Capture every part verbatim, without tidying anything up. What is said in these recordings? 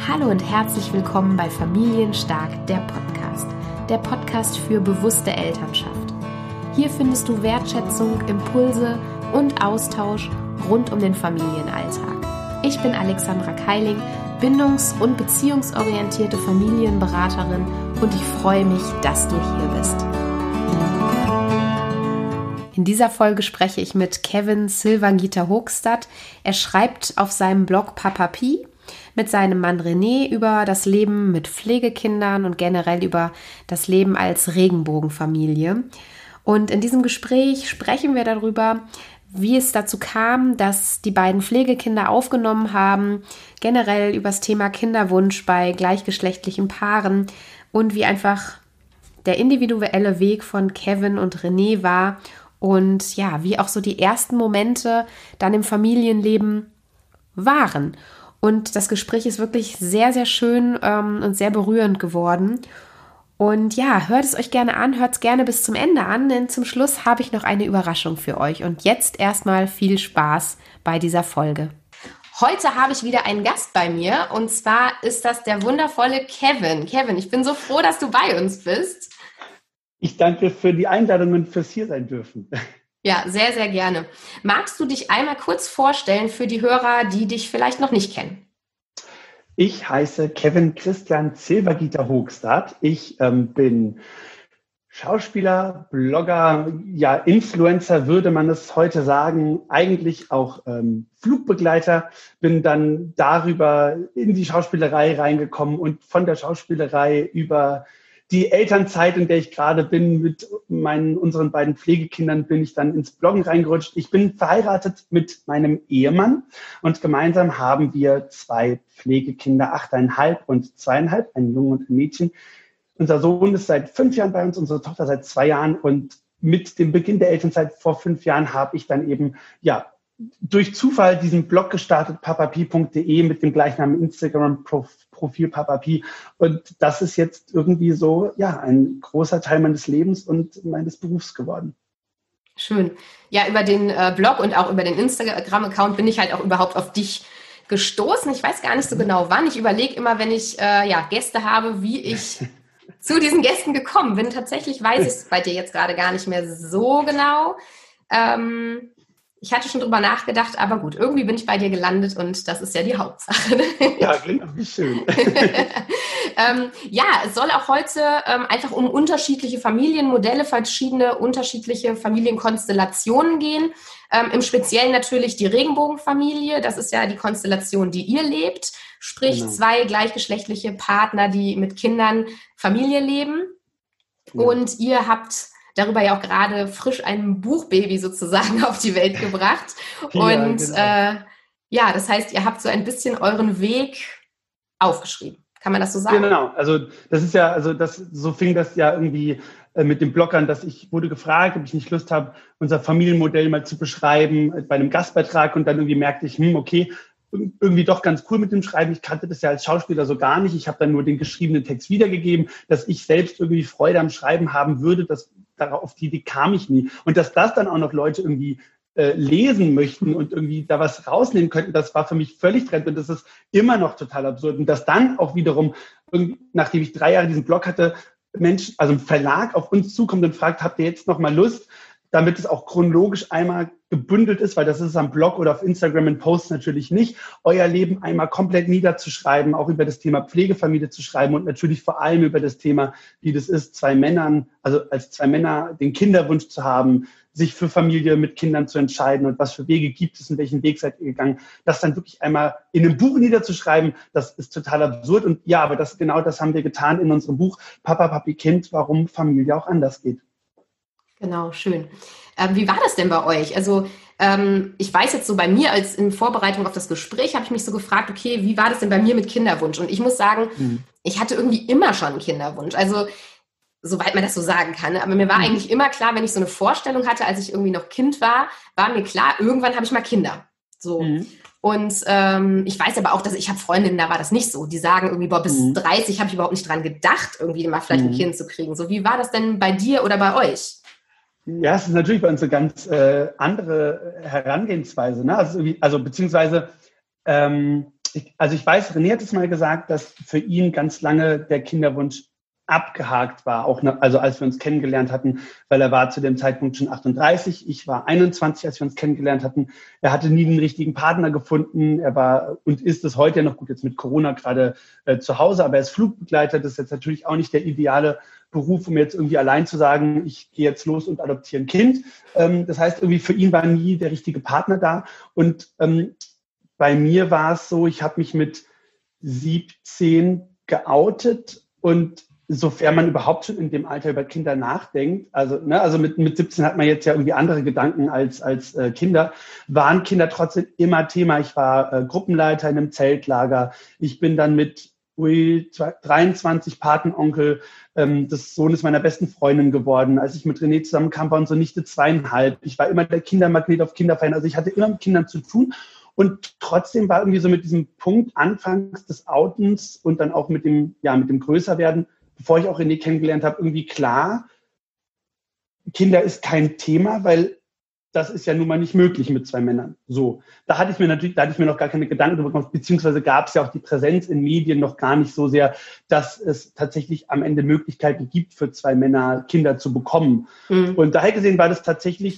Hallo und herzlich willkommen bei Familienstark, der Podcast. Der Podcast für bewusste Elternschaft. Hier findest du Wertschätzung, Impulse und Austausch rund um den Familienalltag. Ich bin Alexandra Keiling, bindungs- und beziehungsorientierte Familienberaterin und ich freue mich, dass du hier bist. In dieser Folge spreche ich mit Kevin Silvangitter-Hoogstad. Er schreibt auf seinem Blog Papa Pi mit seinem Mann René über das Leben mit Pflegekindern und generell über das Leben als Regenbogenfamilie. Und in diesem Gespräch sprechen wir darüber, wie es dazu kam, dass die beiden Pflegekinder aufgenommen haben, generell über das Thema Kinderwunsch bei gleichgeschlechtlichen Paaren und wie einfach der individuelle Weg von Kevin und René war und ja, wie auch so die ersten Momente dann im Familienleben waren. Und das Gespräch ist wirklich sehr, sehr schön ähm, und sehr berührend geworden. Und ja, hört es euch gerne an, hört es gerne bis zum Ende an, denn zum Schluss habe ich noch eine Überraschung für euch. Und jetzt erstmal viel Spaß bei dieser Folge. Heute habe ich wieder einen Gast bei mir und zwar ist das der wundervolle Kevin. Kevin, ich bin so froh, dass du bei uns bist. Ich danke für die Einladung und fürs hier sein dürfen. Ja, sehr, sehr gerne. Magst du dich einmal kurz vorstellen für die Hörer, die dich vielleicht noch nicht kennen? Ich heiße Kevin Christian Silvangitter-Hoogstad. Ich ähm, bin Schauspieler, Blogger, ja, Influencer würde man es heute sagen, eigentlich auch ähm, Flugbegleiter, bin dann darüber in die Schauspielerei reingekommen und von der Schauspielerei über die Elternzeit, in der ich gerade bin, mit meinen, unseren beiden Pflegekindern, bin ich dann ins Bloggen reingerutscht. Ich bin verheiratet mit meinem Ehemann und gemeinsam haben wir zwei Pflegekinder, achteinhalb und zweieinhalb, einen Jungen und ein Mädchen. Unser Sohn ist seit fünf Jahren bei uns, unsere Tochter seit zwei Jahren und mit dem Beginn der Elternzeit vor fünf Jahren habe ich dann eben, ja, durch Zufall diesen Blog gestartet, papapi punkt de mit dem gleichnamigen Instagram-Profil Papapi. Und das ist jetzt irgendwie so, ja, ein großer Teil meines Lebens und meines Berufs geworden. Schön. Ja, über den äh, Blog und auch über den Instagram-Account bin ich halt auch überhaupt auf dich gestoßen. Ich weiß gar nicht so genau wann. Ich überlege immer, wenn ich äh, ja, Gäste habe, wie ich zu diesen Gästen gekommen bin. Tatsächlich weiß ich es bei dir jetzt gerade gar nicht mehr so genau. Ähm, Ich hatte schon drüber nachgedacht, aber gut, irgendwie bin ich bei dir gelandet und das ist ja die Hauptsache. Ja, klingt auch nicht schön. ähm, ja, es soll auch heute ähm, einfach um unterschiedliche Familienmodelle, verschiedene unterschiedliche Familienkonstellationen gehen. Ähm, im Speziellen natürlich die Regenbogenfamilie, das ist ja die Konstellation, die ihr lebt, sprich genau. Zwei gleichgeschlechtliche Partner, die mit Kindern Familie leben. Ja. Und ihr habt darüber ja auch gerade frisch ein Buchbaby sozusagen auf die Welt gebracht. Und ja, genau. äh, ja, das heißt, ihr habt so ein bisschen euren Weg aufgeschrieben. Kann man das so sagen? Genau, also das ist ja, also das, so fing das ja irgendwie äh, mit dem Blog an, dass ich wurde gefragt, ob ich nicht Lust habe, unser Familienmodell mal zu beschreiben äh, bei einem Gastbeitrag und dann irgendwie merkte ich, hm, okay, irgendwie doch ganz cool mit dem Schreiben. Ich kannte das ja als Schauspieler so gar nicht. Ich habe dann nur den geschriebenen Text wiedergegeben, dass ich selbst irgendwie Freude am Schreiben haben würde. Das, darauf, auf die Idee kam ich nie. Und dass das dann auch noch Leute irgendwie äh, lesen möchten und irgendwie da was rausnehmen könnten, das war für mich völlig fremd und das ist immer noch total absurd. Und dass dann auch wiederum, nachdem ich drei Jahre diesen Blog hatte, Mensch, also ein Verlag auf uns zukommt und fragt, habt ihr jetzt noch mal Lust, damit es auch chronologisch einmal gebündelt ist, weil das ist am Blog oder auf Instagram in Posts natürlich nicht, euer Leben einmal komplett niederzuschreiben, auch über das Thema Pflegefamilie zu schreiben und natürlich vor allem über das Thema, wie das ist, zwei Männern, also als zwei Männer den Kinderwunsch zu haben, sich für Familie mit Kindern zu entscheiden und was für Wege gibt es und welchen Weg seid ihr gegangen, das dann wirklich einmal in einem Buch niederzuschreiben, das ist total absurd und ja, aber das genau das haben wir getan in unserem Buch Papa, Papi, Kind, warum Familie auch anders geht. Genau, schön. Ähm, wie war das denn bei euch? Also ähm, ich weiß jetzt so bei mir, als in Vorbereitung auf das Gespräch, habe ich mich so gefragt, okay, wie war das denn bei mir mit Kinderwunsch? Und ich muss sagen, mhm. ich hatte irgendwie immer schon einen Kinderwunsch. Also soweit man das so sagen kann. Aber mir war mhm. eigentlich immer klar, wenn ich so eine Vorstellung hatte, als ich irgendwie noch Kind war, war mir klar, irgendwann habe ich mal Kinder. So. Mhm. Und ähm, ich weiß aber auch, dass ich habe Freundinnen, da war das nicht so. Die sagen irgendwie, boah, bis mhm. dreißig habe ich überhaupt nicht dran gedacht, irgendwie mal vielleicht mhm. ein Kind zu kriegen. So, wie war das denn bei dir oder bei euch? Ja, es ist natürlich bei uns eine ganz äh, andere Herangehensweise. Ne? Also, also beziehungsweise ähm, ich, also ich weiß, René hat es mal gesagt, dass für ihn ganz lange der Kinderwunsch abgehakt war, auch noch, also als wir uns kennengelernt hatten, weil er war zu dem Zeitpunkt schon achtunddreißig, ich war einundzwanzig, als wir uns kennengelernt hatten. Er hatte nie den richtigen Partner gefunden, er war und ist es heute ja noch gut, jetzt mit Corona gerade äh, zu Hause, aber er ist Flugbegleiter, das ist jetzt natürlich auch nicht der ideale Beruf, um jetzt irgendwie allein zu sagen, ich gehe jetzt los und adoptiere ein Kind. Ähm, das heißt, irgendwie für ihn war nie der richtige Partner da und ähm, bei mir war es so, ich habe mich mit siebzehn geoutet und sofern man überhaupt schon in dem Alter über Kinder nachdenkt, also, ne, also mit, mit siebzehn hat man jetzt ja irgendwie andere Gedanken als, als äh, Kinder, waren Kinder trotzdem immer Thema. Ich war äh, Gruppenleiter in einem Zeltlager. Ich bin dann mit ui, dreiundzwanzig Patenonkel ähm, des Sohnes meiner besten Freundin geworden. Als ich mit René zusammenkam, waren so Nichte zweieinhalb. Ich war immer der Kindermagnet auf Kinderfeiern. Also ich hatte immer mit Kindern zu tun. Und trotzdem war irgendwie so mit diesem Punkt anfangs des Outens und dann auch mit dem, ja, mit dem Größerwerden, bevor ich auch René kennengelernt habe, irgendwie klar, Kinder ist kein Thema, weil das ist ja nun mal nicht möglich mit zwei Männern. So, da hatte ich mir natürlich, da hatte ich mir noch gar keine Gedanken drüber gemacht, beziehungsweise gab es ja auch die Präsenz in Medien noch gar nicht so sehr, dass es tatsächlich am Ende Möglichkeiten gibt, für zwei Männer Kinder zu bekommen. Mhm. Und daher gesehen war das tatsächlich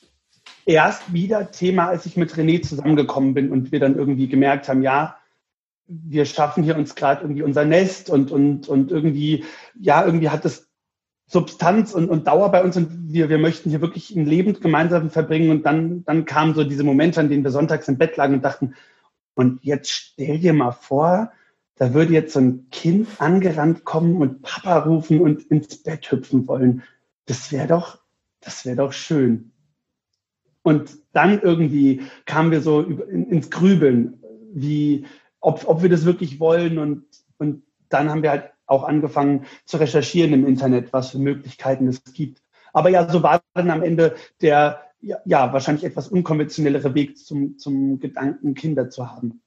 erst wieder Thema, als ich mit René zusammengekommen bin und wir dann irgendwie gemerkt haben, ja, wir schaffen hier uns gerade irgendwie unser Nest und, und, und irgendwie, ja, irgendwie hat das Substanz und, und Dauer bei uns und wir, wir möchten hier wirklich ein Leben gemeinsam verbringen. Und dann, dann kamen so diese Momente, an denen wir sonntags im Bett lagen und dachten, und jetzt stell dir mal vor, da würde jetzt so ein Kind angerannt kommen und Papa rufen und ins Bett hüpfen wollen. Das wäre doch, das wäre doch schön. Und dann irgendwie kamen wir so ins Grübeln, wie, ob, ob wir das wirklich wollen. Und, und dann haben wir halt auch angefangen zu recherchieren im Internet, was für Möglichkeiten es gibt. Aber ja, so war dann am Ende der, ja, ja wahrscheinlich etwas unkonventionellere Weg zum, zum Gedanken, Kinder zu haben.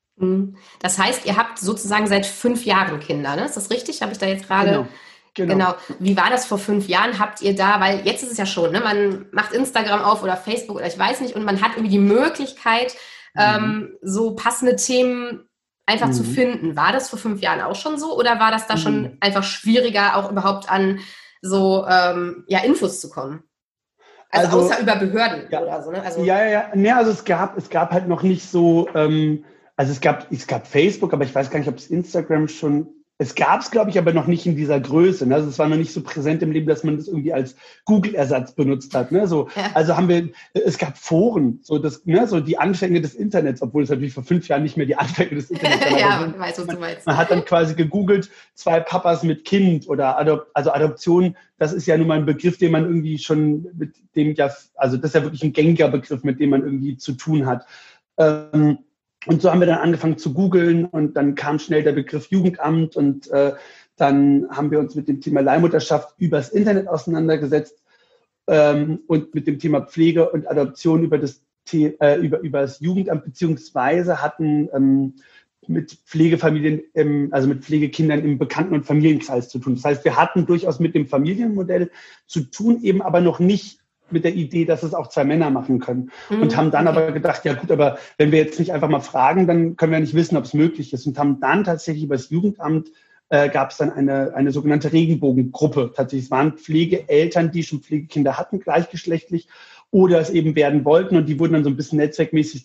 Das heißt, ihr habt sozusagen seit fünf Jahren Kinder, ne? Ist das richtig? Habe ich da jetzt gerade... Genau. Genau. genau. Wie war das vor fünf Jahren? Habt ihr da, weil jetzt ist es ja schon, ne? Man macht Instagram auf oder Facebook oder ich weiß nicht und man hat irgendwie die Möglichkeit, mhm. ähm, so passende Themen einfach mhm. zu finden. War das vor fünf Jahren auch schon so oder war das da mhm. schon einfach schwieriger, auch überhaupt an so ähm, ja, Infos zu kommen? Also, also außer über Behörden ja, oder so, ne? Also, ja, ja, ja. Nee, also es gab, es gab halt noch nicht so, ähm, also es gab, es gab Facebook, aber ich weiß gar nicht, ob es Instagram schon. Es gab es, glaube ich, aber noch nicht in dieser Größe. Ne? Also es war noch nicht so präsent im Leben, dass man das irgendwie als Google-Ersatz benutzt hat. Ne? So, ja. Also haben wir, es gab Foren, so das, ne, so die Anfänge des Internets, obwohl es natürlich vor fünf Jahren nicht mehr die Anfänge des Internets waren. Ja, also, ich weiß, was du meinst. Man hat dann quasi gegoogelt, zwei Papas mit Kind oder Adop- also Adoption. Das ist ja nun mal ein Begriff, den man irgendwie schon mit dem ja, also das ist ja wirklich ein gängiger Begriff, mit dem man irgendwie zu tun hat. Ähm, Und so haben wir dann angefangen zu googeln und dann kam schnell der Begriff Jugendamt und äh, dann haben wir uns mit dem Thema Leihmutterschaft übers Internet auseinandergesetzt ähm, und mit dem Thema Pflege und Adoption über das, The- äh, über, über das Jugendamt beziehungsweise hatten ähm, mit Pflegefamilien, im, also mit Pflegekindern im Bekannten- und Familienkreis zu tun. Das heißt, wir hatten durchaus mit dem Familienmodell zu tun, eben aber noch nicht mit der Idee, dass es auch zwei Männer machen können. Mhm. Und haben dann okay. aber gedacht, ja gut, aber wenn wir jetzt nicht einfach mal fragen, dann können wir nicht wissen, ob es möglich ist. Und haben dann tatsächlich über das Jugendamt, äh, gab es dann eine, eine sogenannte Regenbogengruppe. Tatsächlich, es waren Pflegeeltern, die schon Pflegekinder hatten, gleichgeschlechtlich, oder es eben werden wollten. Und die wurden dann so ein bisschen netzwerkmäßig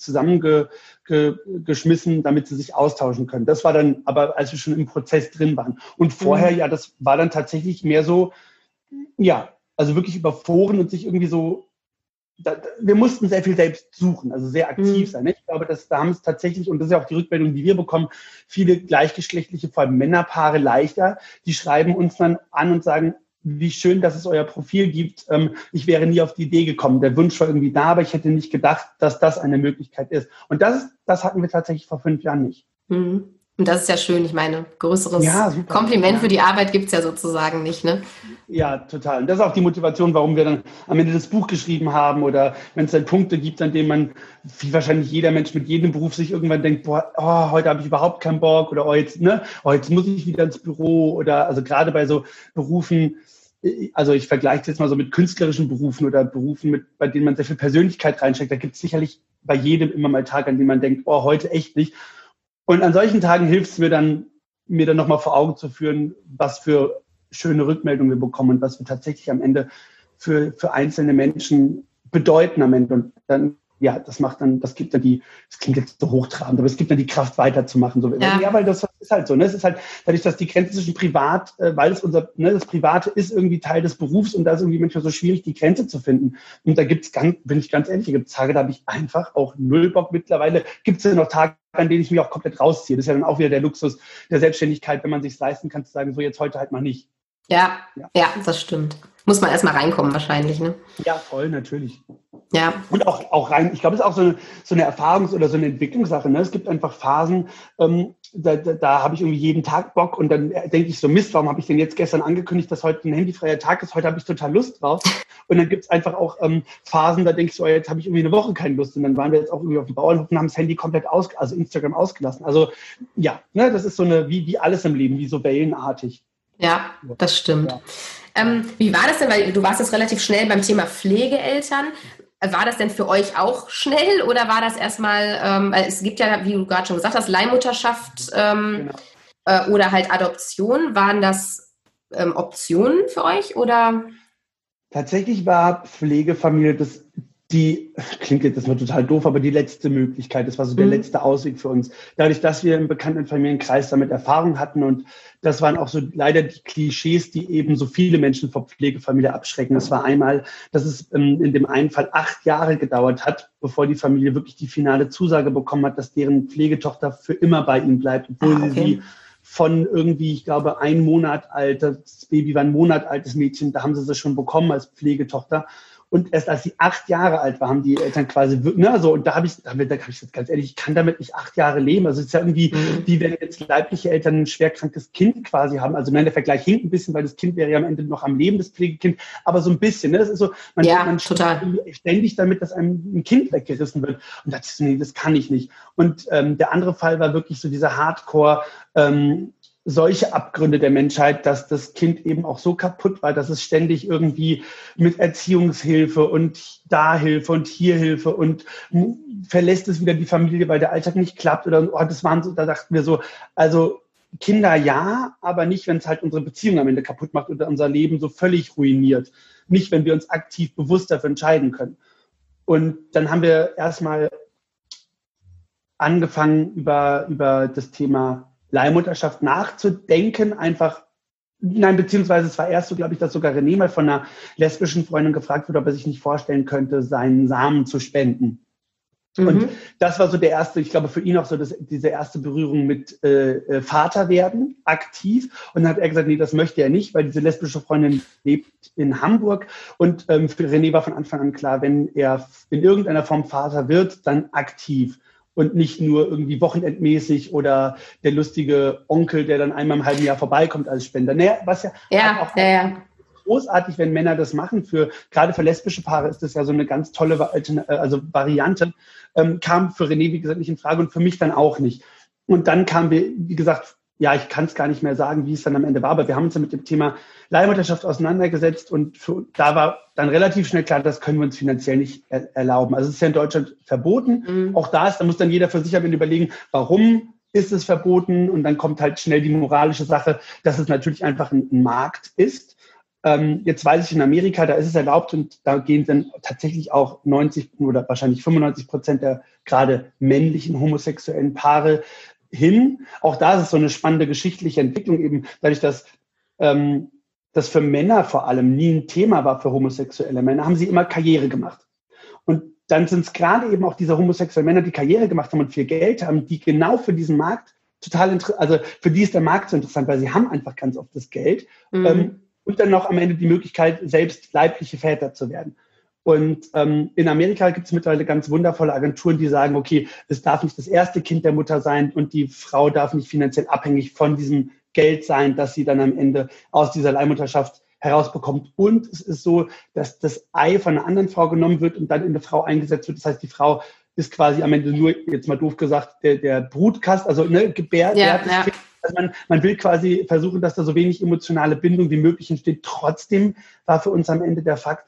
zusammengeschmissen, damit sie sich austauschen können. Das war dann aber, als wir schon im Prozess drin waren. Und vorher, mhm. ja, das war dann tatsächlich mehr so, ja, also wirklich über Foren und sich irgendwie so, da, wir mussten sehr viel selbst suchen, also sehr aktiv mhm. sein. Ne? Ich glaube, dass da haben es tatsächlich, und das ist ja auch die Rückmeldung, die wir bekommen, viele gleichgeschlechtliche, vor allem Männerpaare leichter, die schreiben uns dann an und sagen, wie schön, dass es euer Profil gibt. Ähm, ich wäre nie auf die Idee gekommen. Der Wunsch war irgendwie da, aber ich hätte nicht gedacht, dass das eine Möglichkeit ist. Und das, das hatten wir tatsächlich vor fünf Jahren nicht. Mhm. Und das ist ja schön, ich meine, größeres ja, Kompliment ja. für die Arbeit gibt es ja sozusagen nicht, ne? Ja, total. Und das ist auch die Motivation, warum wir dann am Ende das Buch geschrieben haben oder wenn es dann Punkte gibt, an denen man, wie wahrscheinlich jeder Mensch mit jedem Beruf sich irgendwann denkt, boah, oh, heute habe ich überhaupt keinen Bock oder oh, jetzt, ne, oh, jetzt muss ich wieder ins Büro oder also gerade bei so Berufen, also ich vergleiche es jetzt mal so mit künstlerischen Berufen oder Berufen, mit, bei denen man sehr viel Persönlichkeit reinsteckt, da gibt es sicherlich bei jedem immer mal Tage, an denen man denkt, oh, heute echt nicht. Und an solchen Tagen hilft es mir dann, mir dann nochmal vor Augen zu führen, was für schöne Rückmeldungen wir bekommen und was wir tatsächlich am Ende für, für einzelne Menschen bedeuten am Ende. Und dann, ja, das macht dann, das gibt dann die, das klingt jetzt so hochtrabend, aber es gibt dann die Kraft weiterzumachen. So. Ja. ja, weil das ist halt so, ne? Es ist halt dadurch, dass die Grenze zwischen Privat, äh, weil es unser, ne, das Private ist irgendwie Teil des Berufs und da ist irgendwie manchmal so schwierig, die Grenze zu finden. Und da gibt's ganz, bin ich ganz ehrlich, gibt es Tage, da habe ich einfach auch null Bock mittlerweile. Gibt es ja noch Tage, an denen ich mich auch komplett rausziehe. Das ist ja dann auch wieder der Luxus der Selbstständigkeit, wenn man sich leisten kann, zu sagen, so jetzt heute halt mal nicht. Ja, ja, ja, das stimmt. Muss man erstmal reinkommen wahrscheinlich, ne? Ja, voll, natürlich. Ja. Und auch, auch rein, ich glaube, es ist auch so eine, so eine Erfahrungs- oder so eine Entwicklungssache. Ne? Es gibt einfach Phasen, ähm, da, da, da habe ich irgendwie jeden Tag Bock und dann denke ich so, Mist, warum habe ich denn jetzt gestern angekündigt, dass heute ein handyfreier Tag ist? Heute habe ich total Lust drauf. Und dann gibt es einfach auch ähm, Phasen, da denke ich so, jetzt habe ich irgendwie eine Woche keine Lust. Und dann waren wir jetzt auch irgendwie auf dem Bauernhof und haben das Handy komplett aus, also Instagram ausgelassen. Also ja, ne, das ist so eine, wie, wie alles im Leben, wie so wellenartig. Ja, das stimmt. Ja. Ähm, wie war das denn, weil du warst jetzt relativ schnell beim Thema Pflegeeltern. War das denn für euch auch schnell oder war das erstmal, ähm, weil es gibt ja, wie du gerade schon gesagt hast, Leihmutterschaft ähm, genau. äh, oder halt Adoption. Waren das ähm, Optionen für euch oder? Tatsächlich war Pflegefamilie das, die, klingt jetzt erstmal total doof, aber die letzte Möglichkeit, das war so der mhm. letzte Ausweg für uns. Dadurch, dass wir im bekannten Familienkreis damit Erfahrung hatten und das waren auch so leider die Klischees, die eben so viele Menschen vor Pflegefamilie abschrecken. Das war einmal, dass es in dem einen Fall acht Jahre gedauert hat, bevor die Familie wirklich die finale Zusage bekommen hat, dass deren Pflegetochter für immer bei ihnen bleibt, obwohl ah, okay. sie von irgendwie, ich glaube, ein Monat alt, das Baby war ein Monat altes Mädchen, da haben sie sie schon bekommen als Pflegetochter. Und erst als sie acht Jahre alt war, haben die Eltern quasi, ne, so, und da habe ich, da habe ich jetzt ganz ehrlich, ich kann damit nicht acht Jahre leben. Also es ist ja irgendwie, mhm. wie wenn jetzt leibliche Eltern ein schwerkrankes Kind quasi haben. Also nein, der Vergleich hinkt ein bisschen, weil das Kind wäre ja am Ende noch am Leben, das Pflegekind, aber so ein bisschen, ne, das ist so, man, ja, man total. ständig damit, dass einem ein Kind weggerissen wird. Und da dachte ich so, nee, das kann ich nicht. Und ähm, der andere Fall war wirklich so dieser Hardcore, ähm, solche Abgründe der Menschheit, dass das Kind eben auch so kaputt war, dass es ständig irgendwie mit Erziehungshilfe und da Hilfe und hier Hilfe und verlässt es wieder die Familie, weil der Alltag nicht klappt oder oh, das waren so, da dachten wir so, also Kinder ja, aber nicht, wenn es halt unsere Beziehung am Ende kaputt macht oder unser Leben so völlig ruiniert. Nicht, wenn wir uns aktiv bewusst dafür entscheiden können. Und dann haben wir erstmal angefangen über, über das Thema Leihmutterschaft nachzudenken, einfach, nein, beziehungsweise es war erst so, glaube ich, dass sogar René mal von einer lesbischen Freundin gefragt wurde, ob er sich nicht vorstellen könnte, seinen Samen zu spenden. Mhm. Und das war so der erste, ich glaube für ihn auch so das, diese erste Berührung mit äh, Vater werden, aktiv. Und dann hat er gesagt, nee, das möchte er nicht, weil diese lesbische Freundin lebt in Hamburg. Und ähm, für René war von Anfang an klar, wenn er in irgendeiner Form Vater wird, dann aktiv. Und nicht nur irgendwie wochenendmäßig oder der lustige Onkel, der dann einmal im halben Jahr vorbeikommt als Spender. Naja, was ja, ja, auch ja, ja. großartig, wenn Männer das machen. Für gerade für lesbische Paare ist das ja so eine ganz tolle also Variante. Ähm, kam für René, wie gesagt, nicht in Frage und für mich dann auch nicht. Und dann kam wir, wie gesagt, ja, ich kann es gar nicht mehr sagen, wie es dann am Ende war, aber wir haben uns ja mit dem Thema Leihmutterschaft auseinandergesetzt und für, da war dann relativ schnell klar, das können wir uns finanziell nicht er, erlauben. Also es ist ja in Deutschland verboten. Mhm. Auch da ist, da muss dann jeder für sich am Ende überlegen, warum ist es verboten? Und dann kommt halt schnell die moralische Sache, dass es natürlich einfach ein, ein Markt ist. Ähm, jetzt weiß ich, in Amerika, da ist es erlaubt und da gehen dann tatsächlich auch neunzig oder wahrscheinlich fünfundneunzig Prozent der gerade männlichen homosexuellen Paare hin. Auch da ist es so eine spannende geschichtliche Entwicklung eben, dadurch, dass ähm, das für Männer vor allem nie ein Thema war für homosexuelle Männer, haben sie immer Karriere gemacht. Und dann sind es gerade eben auch diese homosexuellen Männer, die Karriere gemacht haben und viel Geld haben, die genau für diesen Markt total interessant, also für die ist der Markt so interessant, weil sie haben einfach ganz oft das Geld mhm. ähm, und dann noch am Ende die Möglichkeit, selbst leibliche Väter zu werden. Und ähm, in Amerika gibt es mittlerweile ganz wundervolle Agenturen, die sagen, okay, es darf nicht das erste Kind der Mutter sein und die Frau darf nicht finanziell abhängig von diesem Geld sein, das sie dann am Ende aus dieser Leihmutterschaft herausbekommt. Und es ist so, dass das Ei von einer anderen Frau genommen wird und dann in eine Frau eingesetzt wird. Das heißt, die Frau ist quasi am Ende nur, jetzt mal doof gesagt, der, der Brutkast, also ne, gebärt. Ja, ja. Kind. Also man, man will quasi versuchen, dass da so wenig emotionale Bindung wie möglich entsteht. Trotzdem war für uns am Ende der Fakt,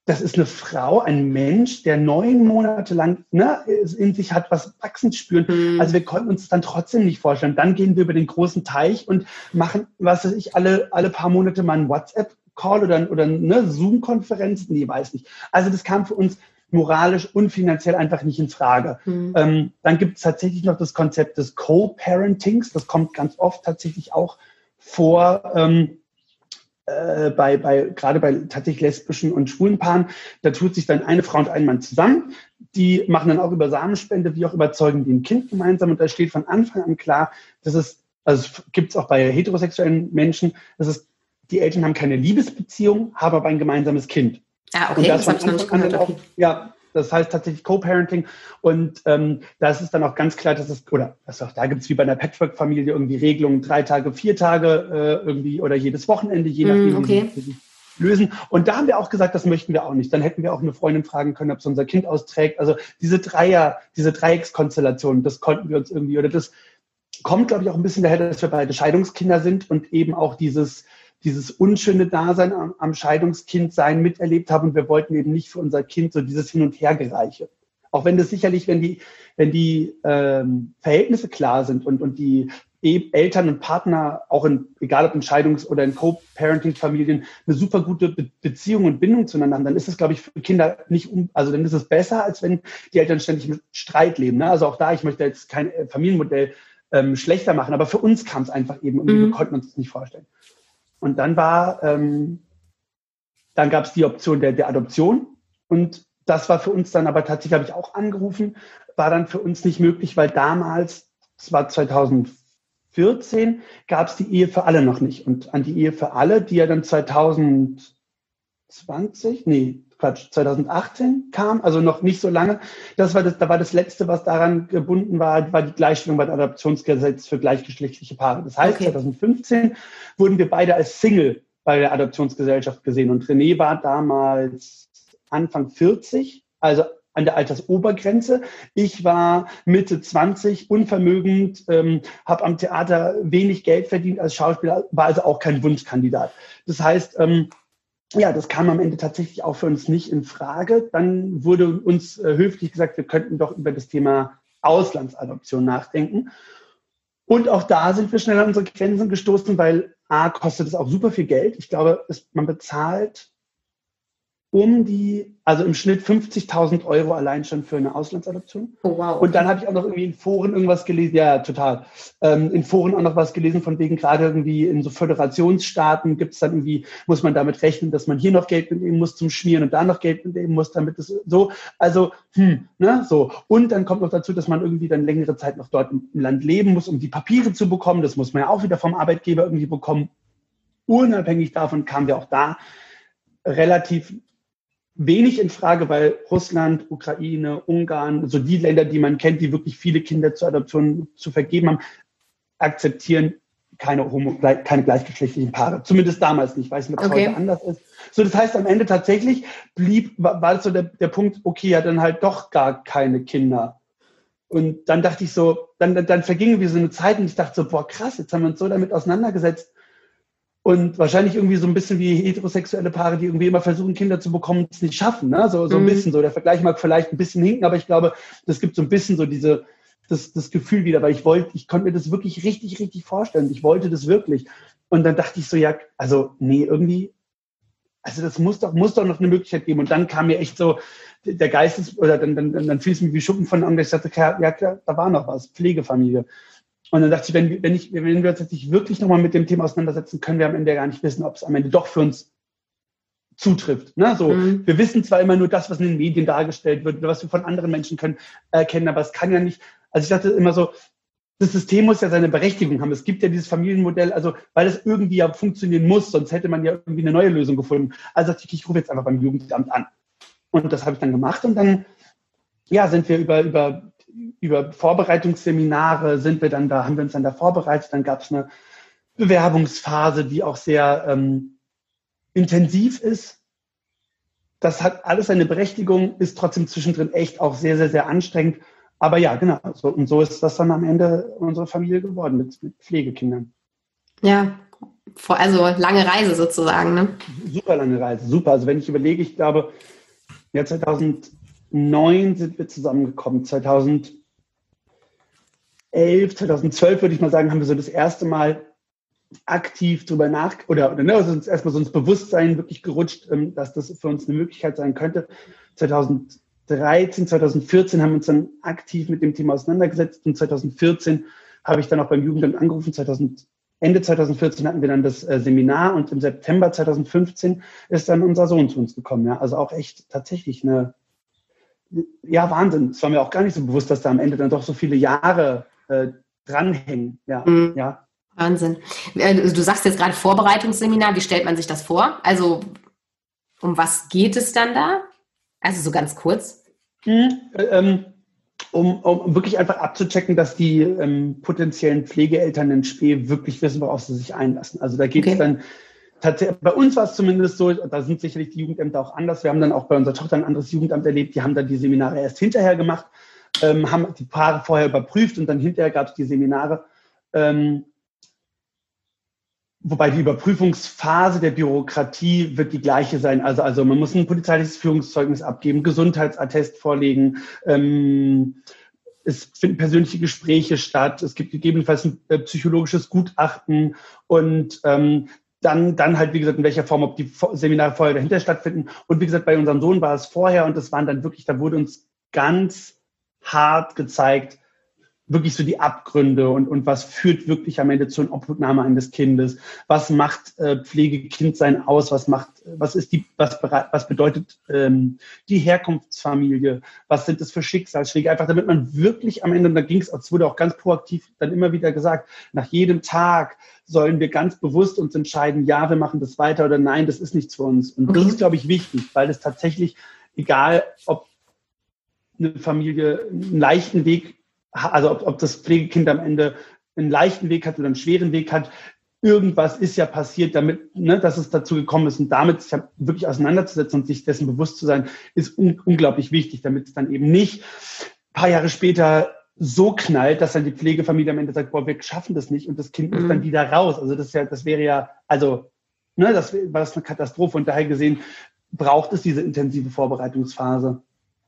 das ist eine Frau, ein Mensch, der neun Monate lang ne, in sich hat, was wachsend spüren. Mhm. Also wir konnten uns das dann trotzdem nicht vorstellen. Dann gehen wir über den großen Teich und machen, was weiß ich, alle, alle paar Monate mal einen WhatsApp-Call oder, oder eine Zoom-Konferenz. Nee, weiß nicht. Also das kam für uns moralisch und finanziell einfach nicht in Frage. Mhm. Ähm, dann gibt es tatsächlich noch das Konzept des Co-Parentings. Das kommt ganz oft tatsächlich auch vor, ähm, Äh, bei, bei, gerade bei tatsächlich lesbischen und schwulen Paaren, da tut sich dann eine Frau und ein Mann zusammen, die machen dann auch über Samenspende, wie auch überzeugen die ein Kind gemeinsam und da steht von Anfang an klar, dass es, also gibt es auch bei heterosexuellen Menschen, dass es, die Eltern haben keine Liebesbeziehung, haben aber ein gemeinsames Kind. Ah, okay, und das, das habe ich noch nicht gehört. auch, ja, das heißt tatsächlich Co-Parenting und ähm, da ist es dann auch ganz klar, dass es, oder das auch, da gibt es wie bei einer Patchwork-Familie irgendwie Regelungen, drei Tage, vier Tage äh, irgendwie oder jedes Wochenende, je nachdem, mm, okay. wie sie lösen. Und da haben wir auch gesagt, das möchten wir auch nicht. Dann hätten wir auch eine Freundin fragen können, ob sie unser Kind austrägt. Also diese Dreier, diese Dreieckskonstellation, das konnten wir uns irgendwie, oder das kommt, glaube ich, auch ein bisschen daher, dass wir beide Scheidungskinder sind und eben auch dieses dieses unschöne Dasein am, am Scheidungskindsein miterlebt haben und wir wollten eben nicht für unser Kind so dieses Hin- und Hergereiche. Auch wenn das sicherlich, wenn die, wenn die ähm, Verhältnisse klar sind und, und die e- Eltern und Partner, auch in, egal ob in Scheidungs- oder in Co-Parenting-Familien, eine super gute Be- Beziehung und Bindung zueinander haben, dann ist es, glaube ich, für Kinder nicht, um, also dann ist es besser, als wenn die Eltern ständig mit Streit leben. Ne? Also auch da, ich möchte jetzt kein Familienmodell ähm, schlechter machen, aber für uns kam es einfach eben, irgendwie, mhm. wir konnten uns das nicht vorstellen. Und dann war, ähm, dann gab es die Option der, der Adoption und das war für uns dann aber tatsächlich, habe ich auch angerufen, war dann für uns nicht möglich, weil damals, das war zweitausendvierzehn, gab es die Ehe für alle noch nicht. Und an die Ehe für alle, die ja dann zweitausendzwanzig, nee, Quatsch, zweitausendachtzehn kam, also noch nicht so lange, das war das, da war das Letzte, was daran gebunden war, war die Gleichstellung beim Adoptionsgesetz für gleichgeschlechtliche Paare. Das heißt, okay. zweitausendfünfzehn wurden wir beide als Single bei der Adoptionsgesellschaft gesehen und René war damals Anfang vierzig, also an der Altersobergrenze. Ich war Mitte zwanzig, unvermögend, ähm, habe am Theater wenig Geld verdient als Schauspieler, war also auch kein Wunschkandidat. Das heißt, ähm, ja, das kam am Ende tatsächlich auch für uns nicht in Frage. Dann wurde uns äh, höflich gesagt, wir könnten doch über das Thema Auslandsadoption nachdenken. Und auch da sind wir schnell an unsere Grenzen gestoßen, weil A, kostet es auch super viel Geld. Ich glaube, es, man bezahlt um die, also im Schnitt fünfzigtausend Euro allein schon für eine Auslandsadoption. Oh, wow. Und dann habe ich auch noch irgendwie in Foren irgendwas gelesen, ja, total, ähm, in Foren auch noch was gelesen von wegen, gerade irgendwie in so Föderationsstaaten gibt es dann irgendwie, muss man damit rechnen, dass man hier noch Geld mitnehmen muss zum Schmieren und da noch Geld mitnehmen muss, damit es so, also, hm, ne, so. Und dann kommt noch dazu, dass man irgendwie dann längere Zeit noch dort im Land leben muss, um die Papiere zu bekommen. Das muss man ja auch wieder vom Arbeitgeber irgendwie bekommen. Unabhängig davon kamen wir auch da relativ wenig in Frage, weil Russland, Ukraine, Ungarn, so die Länder, die man kennt, die wirklich viele Kinder zur Adoption zu vergeben haben, akzeptieren keine, homo, keine gleichgeschlechtlichen Paare. Zumindest damals nicht. Ich weiß nicht, ob es okay. heute anders ist. So, das heißt, am Ende tatsächlich blieb, war, war das so der, der Punkt, okay, ja, dann halt doch gar keine Kinder. Und dann dachte ich so, dann, dann verging wie so eine Zeit und ich dachte so, boah, krass, jetzt haben wir uns so damit auseinandergesetzt. Und wahrscheinlich irgendwie so ein bisschen wie heterosexuelle Paare, die irgendwie immer versuchen, Kinder zu bekommen, es nicht schaffen. Ne? So, so ein mhm. bisschen so. Der Vergleich mag vielleicht ein bisschen hinken, aber ich glaube, das gibt so ein bisschen so diese, das, das Gefühl wieder, weil ich wollte, ich konnte mir das wirklich richtig, richtig vorstellen. Ich wollte das wirklich. Und dann dachte ich so, ja, also, nee, irgendwie, also das muss doch, muss doch noch eine Möglichkeit geben. Und dann kam mir echt so der Geistes, oder dann, dann, dann fiel es mir wie Schuppen von den Augen, dass ich dachte, ja, klar, da war noch was, Pflegefamilie. Und dann dachte ich, wenn, wenn, ich, wenn wir uns jetzt nicht wirklich nochmal mit dem Thema auseinandersetzen, können wir am Ende gar nicht wissen, ob es am Ende doch für uns zutrifft. Ne? So, mhm. Wir wissen zwar immer nur das, was in den Medien dargestellt wird, oder was wir von anderen Menschen können, erkennen, aber es kann ja nicht, also ich dachte immer so, das System muss ja seine Berechtigung haben. Es gibt ja dieses Familienmodell, also weil es irgendwie ja funktionieren muss, sonst hätte man ja irgendwie eine neue Lösung gefunden. Also dachte ich, ich rufe jetzt einfach beim Jugendamt an. Und das habe ich dann gemacht und dann ja, sind wir über, über über Vorbereitungsseminare sind wir dann da, haben wir uns dann da vorbereitet. Dann gab es eine Bewerbungsphase, die auch sehr ähm, intensiv ist. Das hat alles eine Berechtigung, ist trotzdem zwischendrin echt auch sehr, sehr, sehr anstrengend. Aber ja, genau. So, und so ist das dann am Ende unsere Familie geworden mit, mit Pflegekindern. Ja, also lange Reise sozusagen, ne? Super lange Reise, super. Also wenn ich überlege, ich glaube, Ja, zweitausendneun sind wir zusammengekommen. zweitausendelf, zweitausendzwölf würde ich mal sagen, haben wir so das erste Mal aktiv drüber nach, oder, oder ne, also uns erstmal so ins Bewusstsein wirklich gerutscht, dass das für uns eine Möglichkeit sein könnte. zweitausenddreizehn, zweitausendvierzehn haben wir uns dann aktiv mit dem Thema auseinandergesetzt und zweitausendvierzehn habe ich dann auch beim Jugendamt angerufen. zweitausend, Ende zweitausendvierzehn hatten wir dann das äh, Seminar und im September zweitausendfünfzehn ist dann unser Sohn zu uns gekommen. Ja? Also auch echt tatsächlich eine, ja, Wahnsinn. Es war mir auch gar nicht so bewusst, dass da am Ende dann doch so viele Jahre äh, dranhängen. Ja, mhm. ja. Wahnsinn. Du sagst jetzt gerade Vorbereitungsseminar. Wie stellt man sich das vor? Also um was geht es dann da? Also so ganz kurz. Mhm, ähm, um, um wirklich einfach abzuchecken, dass die ähm, potenziellen Pflegeeltern in Spee wirklich wissen, worauf sie sich einlassen. Also da geht es okay. dann tatsächlich, bei uns war es zumindest so, da sind sicherlich die Jugendämter auch anders. Wir haben dann auch bei unserer Tochter ein anderes Jugendamt erlebt. Die haben dann die Seminare erst hinterher gemacht, ähm, haben die Paare vorher überprüft und dann hinterher gab es die Seminare. Ähm, Wobei die Überprüfungsphase der Bürokratie wird die gleiche sein. Also, also man muss ein polizeiliches Führungszeugnis abgeben, Gesundheitsattest vorlegen, ähm, es finden persönliche Gespräche statt, es gibt gegebenenfalls ein äh, psychologisches Gutachten und ähm, dann, dann halt, wie gesagt, in welcher Form, ob die Seminare vorher dahinter stattfinden. Und wie gesagt, bei unserem Sohn war es vorher und das waren dann wirklich, da wurde uns ganz hart gezeigt, wirklich so die Abgründe und, und was führt wirklich am Ende zur Obhutnahme eines Kindes? Was macht äh, Pflegekindsein aus? Was macht, was ist die, was, was bedeutet ähm, die Herkunftsfamilie? Was sind das für Schicksalsschläge? Einfach damit man wirklich am Ende, und da ging es, es wurde auch ganz proaktiv dann immer wieder gesagt, nach jedem Tag sollen wir ganz bewusst uns entscheiden, ja, wir machen das weiter oder nein, das ist nichts für uns. Und okay. das ist, glaube ich, wichtig, weil es tatsächlich, egal ob eine Familie einen leichten Weg, also ob, ob das Pflegekind am Ende einen leichten Weg hat oder einen schweren Weg hat, irgendwas ist ja passiert, damit, ne, dass es dazu gekommen ist. Und damit sich wirklich auseinanderzusetzen und sich dessen bewusst zu sein, ist un- unglaublich wichtig, damit es dann eben nicht ein paar Jahre später so knallt, dass dann die Pflegefamilie am Ende sagt, boah, wir schaffen das nicht und das Kind mhm. muss dann wieder raus. Also das ist ja, das wäre ja, also, ne, das war das eine Katastrophe und daher gesehen braucht es diese intensive Vorbereitungsphase.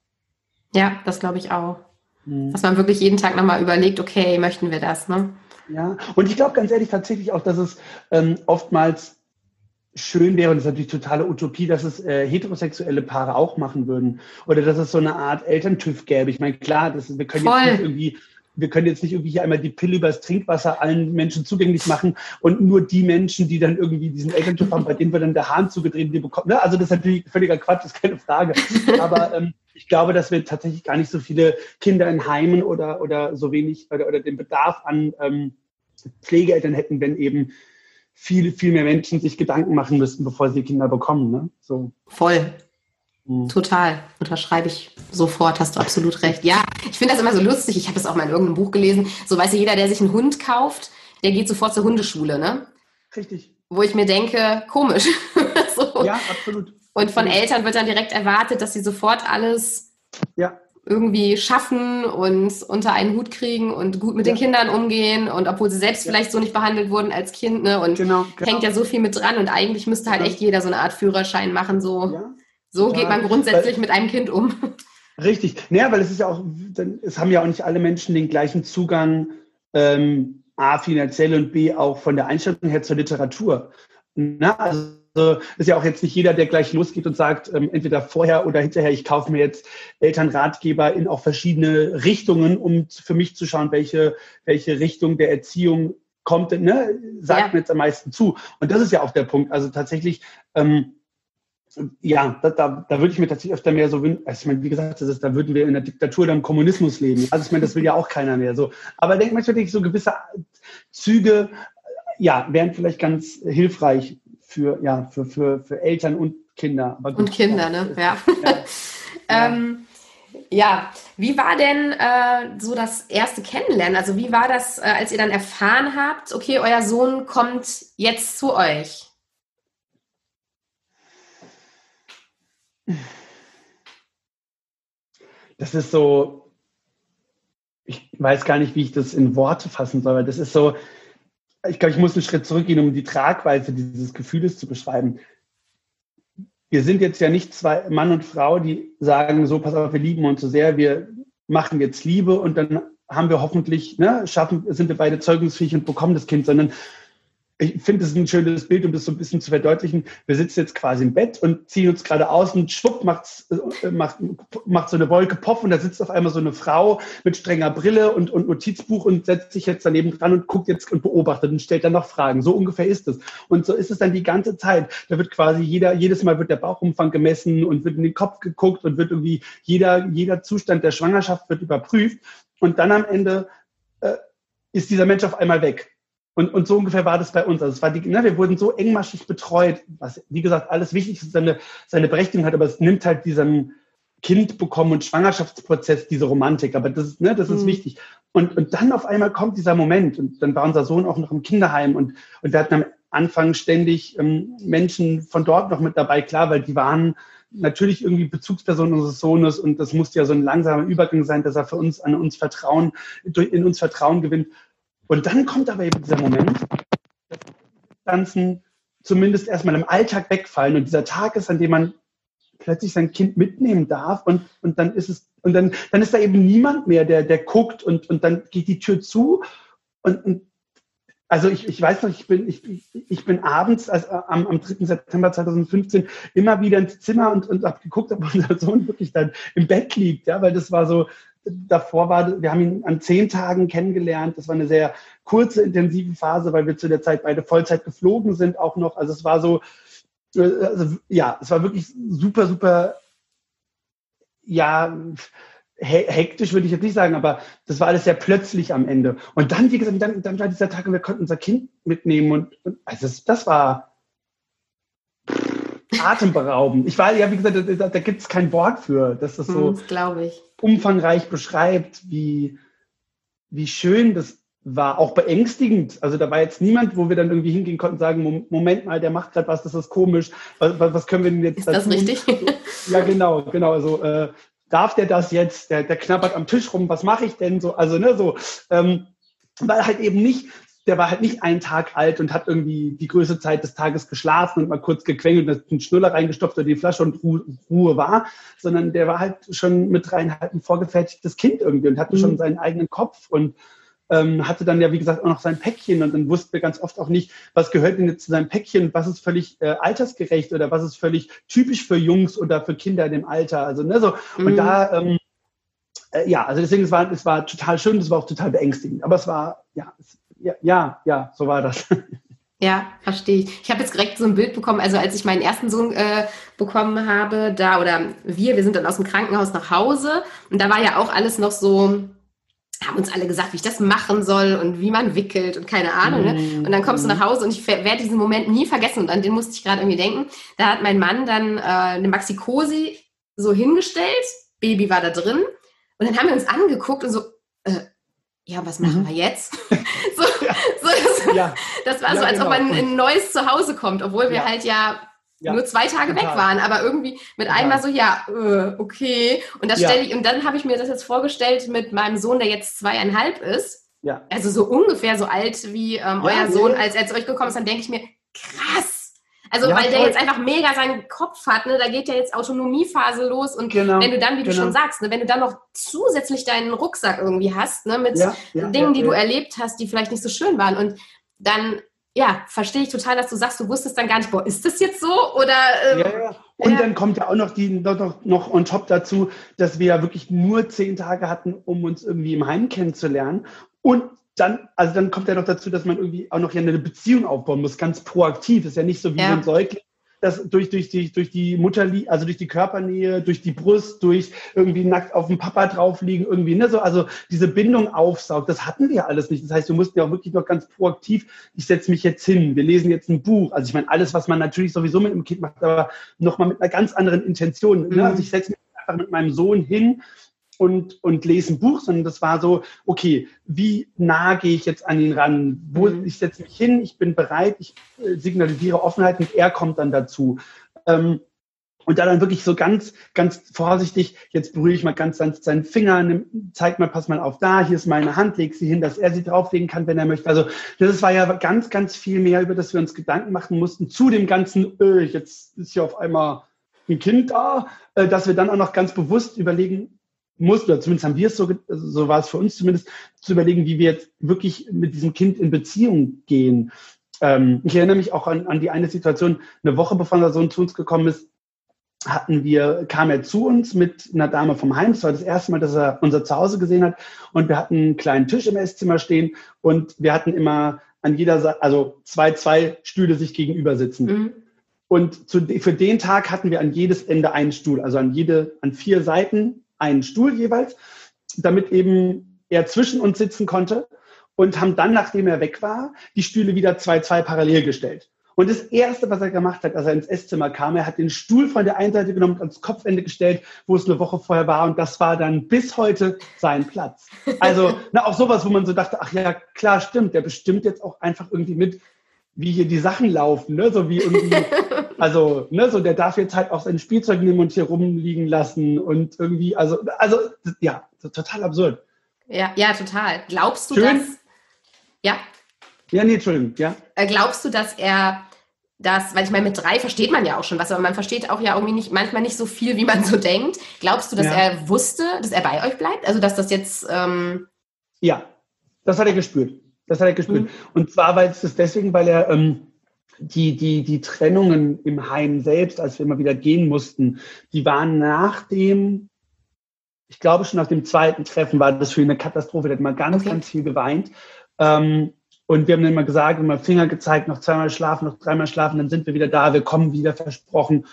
Ja, das glaube ich auch. Dass man wirklich jeden Tag nochmal überlegt, okay, möchten wir das, ne? Ja, und ich glaube ganz ehrlich tatsächlich auch, dass es ähm, oftmals schön wäre, und das ist natürlich totale Utopie, dass es äh, heterosexuelle Paare auch machen würden. Oder dass es so eine Art Elterntüv gäbe. Ich meine, klar, das ist, wir können Voll. jetzt nicht irgendwie, wir können jetzt nicht irgendwie hier einmal die Pille übers Trinkwasser allen Menschen zugänglich machen und nur die Menschen, die dann irgendwie diesen Elterntüv haben, bei denen wir dann der Hahn zugedreht, die bekommen. Ne? Also das ist natürlich völliger Quatsch, das ist keine Frage. Aber ähm, ich glaube, dass wir tatsächlich gar nicht so viele Kinder in Heimen oder, oder so wenig oder, oder den Bedarf an ähm, Pflegeeltern hätten, wenn eben viel, viel mehr Menschen sich Gedanken machen müssten, bevor sie Kinder bekommen. Ne? So. Voll. Mhm. Total. Unterschreibe ich sofort, hast du absolut recht. Ja, ich finde das immer so lustig. Ich habe das auch mal in irgendeinem Buch gelesen. So, weißt du, jeder, der sich einen Hund kauft, der geht sofort zur Hundeschule, ne? Richtig. Wo ich mir denke, komisch. so. Ja, absolut. Und von Eltern wird dann direkt erwartet, dass sie sofort alles ja. irgendwie schaffen und unter einen Hut kriegen und gut mit ja. den Kindern umgehen. Und obwohl sie selbst ja. vielleicht so nicht behandelt wurden als Kind, ne? Und genau, genau. hängt ja so viel mit dran. Und eigentlich müsste halt ja. echt jeder so eine Art Führerschein machen. So, ja. so geht man grundsätzlich weil, mit einem Kind um. Richtig. Naja, weil es ist ja auch, es haben ja auch nicht alle Menschen den gleichen Zugang, ähm, A, finanziell und B, auch von der Einstellung her zur Literatur. Na, also ist ja auch jetzt nicht jeder, der gleich losgeht und sagt, ähm, entweder vorher oder hinterher, ich kaufe mir jetzt Elternratgeber in auch verschiedene Richtungen, um für mich zu schauen, welche, welche Richtung der Erziehung kommt, ne, sagt ja. mir jetzt am meisten zu. Und das ist ja auch der Punkt. Also tatsächlich, ähm, ja, da, da, da würde ich mir tatsächlich öfter mehr so wünschen, also ich meine, wie gesagt, das ist, da würden wir in der Diktatur oder im Kommunismus leben. Also ich meine, das will ja auch keiner mehr so. Aber denke manchmal, denke ich, so gewisse Züge, ja, wären vielleicht ganz hilfreich für, ja, für, für, für Eltern und Kinder. Aber gut, und Kinder, ne? Ja. Ja. ähm, ja, wie war denn äh, so das erste Kennenlernen? Also wie war das, äh, als ihr dann erfahren habt, okay, euer Sohn kommt jetzt zu euch? Das ist so, ich weiß gar nicht, wie ich das in Worte fassen soll, weil das ist so, ich glaube, ich muss einen Schritt zurückgehen, um die Tragweite dieses Gefühles zu beschreiben. wir sind jetzt ja nicht zwei Mann und Frau, die sagen, so, pass auf, wir lieben uns so sehr, wir machen jetzt Liebe und dann haben wir hoffentlich, ne, schaffen, sind wir beide zeugungsfähig und bekommen das Kind, sondern ich finde, das ist ein schönes Bild, um das so ein bisschen zu verdeutlichen. Wir sitzen jetzt quasi im Bett und ziehen uns gerade aus und schwupp macht's, äh, macht, macht so eine Wolke Poff und da sitzt auf einmal so eine Frau mit strenger Brille und, und Notizbuch und setzt sich jetzt daneben dran und guckt jetzt und beobachtet und stellt dann noch Fragen. So ungefähr ist es. Und so ist es dann die ganze Zeit. Da wird quasi jeder, jedes Mal wird der Bauchumfang gemessen und wird in den Kopf geguckt und wird irgendwie jeder, jeder Zustand der Schwangerschaft wird überprüft. Und dann am Ende äh, ist dieser Mensch auf einmal weg. Und, und so ungefähr war das bei uns. Also es war die, ne, wir wurden so engmaschig betreut, was, wie gesagt, alles wichtig ist, seine, seine Berechtigung hat, aber es nimmt halt diesen Kind bekommen und Schwangerschaftsprozess, diese Romantik. Aber das ist, ne, das ist mhm. wichtig. Und, und dann auf einmal kommt dieser Moment. Und dann war unser Sohn auch noch im Kinderheim. Und, und wir hatten am Anfang ständig ähm, Menschen von dort noch mit dabei, klar, weil die waren natürlich irgendwie Bezugspersonen unseres Sohnes. Und das musste ja so ein langsamer Übergang sein, dass er für uns an uns Vertrauen, in uns Vertrauen gewinnt. Und dann kommt aber eben dieser Moment, dass die Distanzen zumindest erstmal im Alltag wegfallen und dieser Tag ist, an dem man plötzlich sein Kind mitnehmen darf und, und dann ist es, und dann, dann ist da eben niemand mehr, der, der guckt und, und dann geht die Tür zu und, und also ich, ich weiß noch, ich bin, ich, ich bin abends, also am, am dritten September zweitausendfünfzehn immer wieder ins Zimmer und, und habe geguckt, ob unser Sohn wirklich dann im Bett liegt, ja, weil das war so, davor war, wir haben ihn an zehn Tagen kennengelernt. Das war eine sehr kurze, intensive Phase, weil wir zu der Zeit beide Vollzeit geflogen sind auch noch. Also es war so, also, ja, es war wirklich super, super, ja, hektisch würde ich jetzt nicht sagen, aber das war alles sehr plötzlich am Ende. Und dann, wie gesagt, dann, dann war dieser Tag und wir konnten unser Kind mitnehmen und, und also das, das war atemberaubend. Ich war, ja, wie gesagt, da, da gibt es kein Wort für, dass das so glaube ich. umfangreich beschreibt, wie, wie schön das war, auch beängstigend. Also da war jetzt niemand, wo wir dann irgendwie hingehen konnten und sagen, Moment mal, der macht gerade was, das ist komisch, was, was können wir denn jetzt Ist das tun? Richtig? Ja, genau, genau. Also äh, darf der das jetzt? Der, der knabbert am Tisch rum, was mache ich denn so? Also, ne, so, ähm, weil halt eben nicht, der war halt nicht einen Tag alt und hat irgendwie die größte Zeit des Tages geschlafen und mal kurz gequengelt und einen Schnuller reingestopft oder die Flasche und Ruhe, Ruhe war, sondern der war halt schon mit dreieinhalb ein vorgefertigtes Kind irgendwie und hatte mhm. schon seinen eigenen Kopf und ähm, hatte dann ja, wie gesagt, auch noch sein Päckchen und dann wussten wir ganz oft auch nicht, was gehört denn jetzt zu seinem Päckchen, was ist völlig äh, altersgerecht oder was ist völlig typisch für Jungs oder für Kinder in dem Alter. Also, ne, so. Mhm. Und da, ähm, äh, ja, also deswegen, es war, es war total schön, es war auch total beängstigend. Aber es war, ja, es, ja, ja, ja, so war das. Ja, verstehe ich. Ich habe jetzt direkt so ein Bild bekommen, also als ich meinen ersten Sohn äh, bekommen habe, da oder wir, wir sind dann aus dem Krankenhaus nach Hause und da war ja auch alles noch so, haben uns alle gesagt, wie ich das machen soll und wie man wickelt und keine Ahnung. Ne? Und dann kommst du nach Hause und ich werde diesen Moment nie vergessen und an den musste ich gerade irgendwie denken. Da hat mein Mann dann äh, eine Maxi-Cosi so hingestellt, Baby war da drin und dann haben wir uns angeguckt und so, äh, ja, was machen mhm. wir jetzt? so, ja. so, das, ja. das war ja, so, als genau. ob man in ein neues Zuhause kommt, obwohl wir ja. halt ja, ja nur zwei Tage total. weg waren, aber irgendwie mit total. einmal so, ja, äh, okay. Und das ja. stelle ich, und dann habe ich mir das jetzt vorgestellt mit meinem Sohn, der jetzt zweieinhalb ist. Ja. Also so ungefähr so alt wie ähm, euer ja, Sohn, als er zu euch gekommen ist, dann denke ich mir, krass. Also, ja, weil der voll. jetzt einfach mega seinen Kopf hat, ne? Da geht ja jetzt Autonomiephase los und genau, wenn du dann, wie du genau. schon sagst, ne? wenn du dann noch zusätzlich deinen Rucksack irgendwie hast, ne? mit ja, ja, Dingen, ja, die ja. du erlebt hast, die vielleicht nicht so schön waren und dann, ja, verstehe ich total, dass du sagst, du wusstest dann gar nicht, boah, ist das jetzt so oder? Ähm, ja, ja. Und ja. dann kommt ja auch noch, die, noch, noch on top dazu, dass wir ja wirklich nur zehn Tage hatten, um uns irgendwie im Heim kennenzulernen und Dann, also dann kommt ja noch dazu, dass man irgendwie auch noch hier eine Beziehung aufbauen muss, ganz proaktiv. Das ist ja nicht so wie ja. ein Säugling, das durch, durch, die, durch die Mutterliebe, also durch die Körpernähe, durch die Brust, durch irgendwie nackt auf dem Papa draufliegen, irgendwie, ne, so, also diese Bindung aufsaugt, das hatten wir alles nicht. Das heißt, wir mussten ja auch wirklich noch ganz proaktiv, ich setze mich jetzt hin, wir lesen jetzt ein Buch. Also ich meine, alles, was man natürlich sowieso mit einem Kind macht, aber nochmal mit einer ganz anderen Intention. Mhm. Ne? Also ich setze mich einfach mit meinem Sohn hin, Und, und lese ein Buch, sondern das war so, okay, wie nah gehe ich jetzt an ihn ran? Wo, mhm. Ich setze mich hin, ich bin bereit, ich äh, signalisiere Offenheit und er kommt dann dazu. Ähm, und da dann wirklich so ganz, ganz vorsichtig, jetzt berühre ich mal ganz sanft seinen Finger, nimm, zeig mal, pass mal auf da, hier ist meine Hand, leg sie hin, dass er sie drauflegen kann, wenn er möchte. Also das war ja ganz, ganz viel mehr, über das wir uns Gedanken machen mussten, zu dem ganzen, öh, jetzt ist hier auf einmal ein Kind da, äh, dass wir dann auch noch ganz bewusst überlegen mussten, oder zumindest haben wir es so, so war es für uns zumindest, zu überlegen, wie wir jetzt wirklich mit diesem Kind in Beziehung gehen. Ähm, ich erinnere mich auch an, an die eine Situation, eine Woche bevor unser Sohn zu uns gekommen ist, hatten wir, kam er zu uns mit einer Dame vom Heim. Das war das erste Mal, dass er unser Zuhause gesehen hat. Und wir hatten einen kleinen Tisch im Esszimmer stehen und wir hatten immer an jeder Seite, also zwei, zwei Stühle sich gegenüber sitzen. Mhm. Und zu, für den Tag hatten wir an jedes Ende einen Stuhl, also an jede, an vier Seiten einen Stuhl jeweils, damit eben er zwischen uns sitzen konnte, und haben dann, nachdem er weg war, die Stühle wieder zwei, zwei parallel gestellt. Und das Erste, was er gemacht hat, als er ins Esszimmer kam, er hat den Stuhl von der einen Seite genommen und ans Kopfende gestellt, wo es eine Woche vorher war. Und das war dann bis heute sein Platz. Also na, auch sowas, wo man so dachte, ach ja, klar, stimmt, der bestimmt jetzt auch einfach irgendwie mit, wie hier die Sachen laufen. Ne? So wie irgendwie, also ne, so der darf jetzt halt auch sein Spielzeug nehmen und hier rumliegen lassen. Und irgendwie, also, also ja, so total absurd. Ja, ja, total. Glaubst du, Schön. dass... Ja? Ja, nee, Entschuldigung, ja. Glaubst du, dass er das, weil ich meine, mit drei versteht man ja auch schon was, aber man versteht auch ja irgendwie nicht, manchmal nicht so viel, wie man so denkt. Glaubst du, dass ja. er wusste, dass er bei euch bleibt? Also, dass das jetzt... Ähm ja, das hat er gespürt. Das hat er gespürt. Mhm. Und zwar, weil es ist deswegen, weil er ähm, die, die, die Trennungen im Heim selbst, als wir immer wieder gehen mussten, die waren nach dem, ich glaube schon nach dem zweiten Treffen, war das für ihn eine Katastrophe. Der hat mal ganz, okay. ganz viel geweint. Ähm, und wir haben dann immer gesagt, immer Finger gezeigt, noch zweimal schlafen, noch dreimal schlafen, dann sind wir wieder da, wir kommen wieder, versprochen.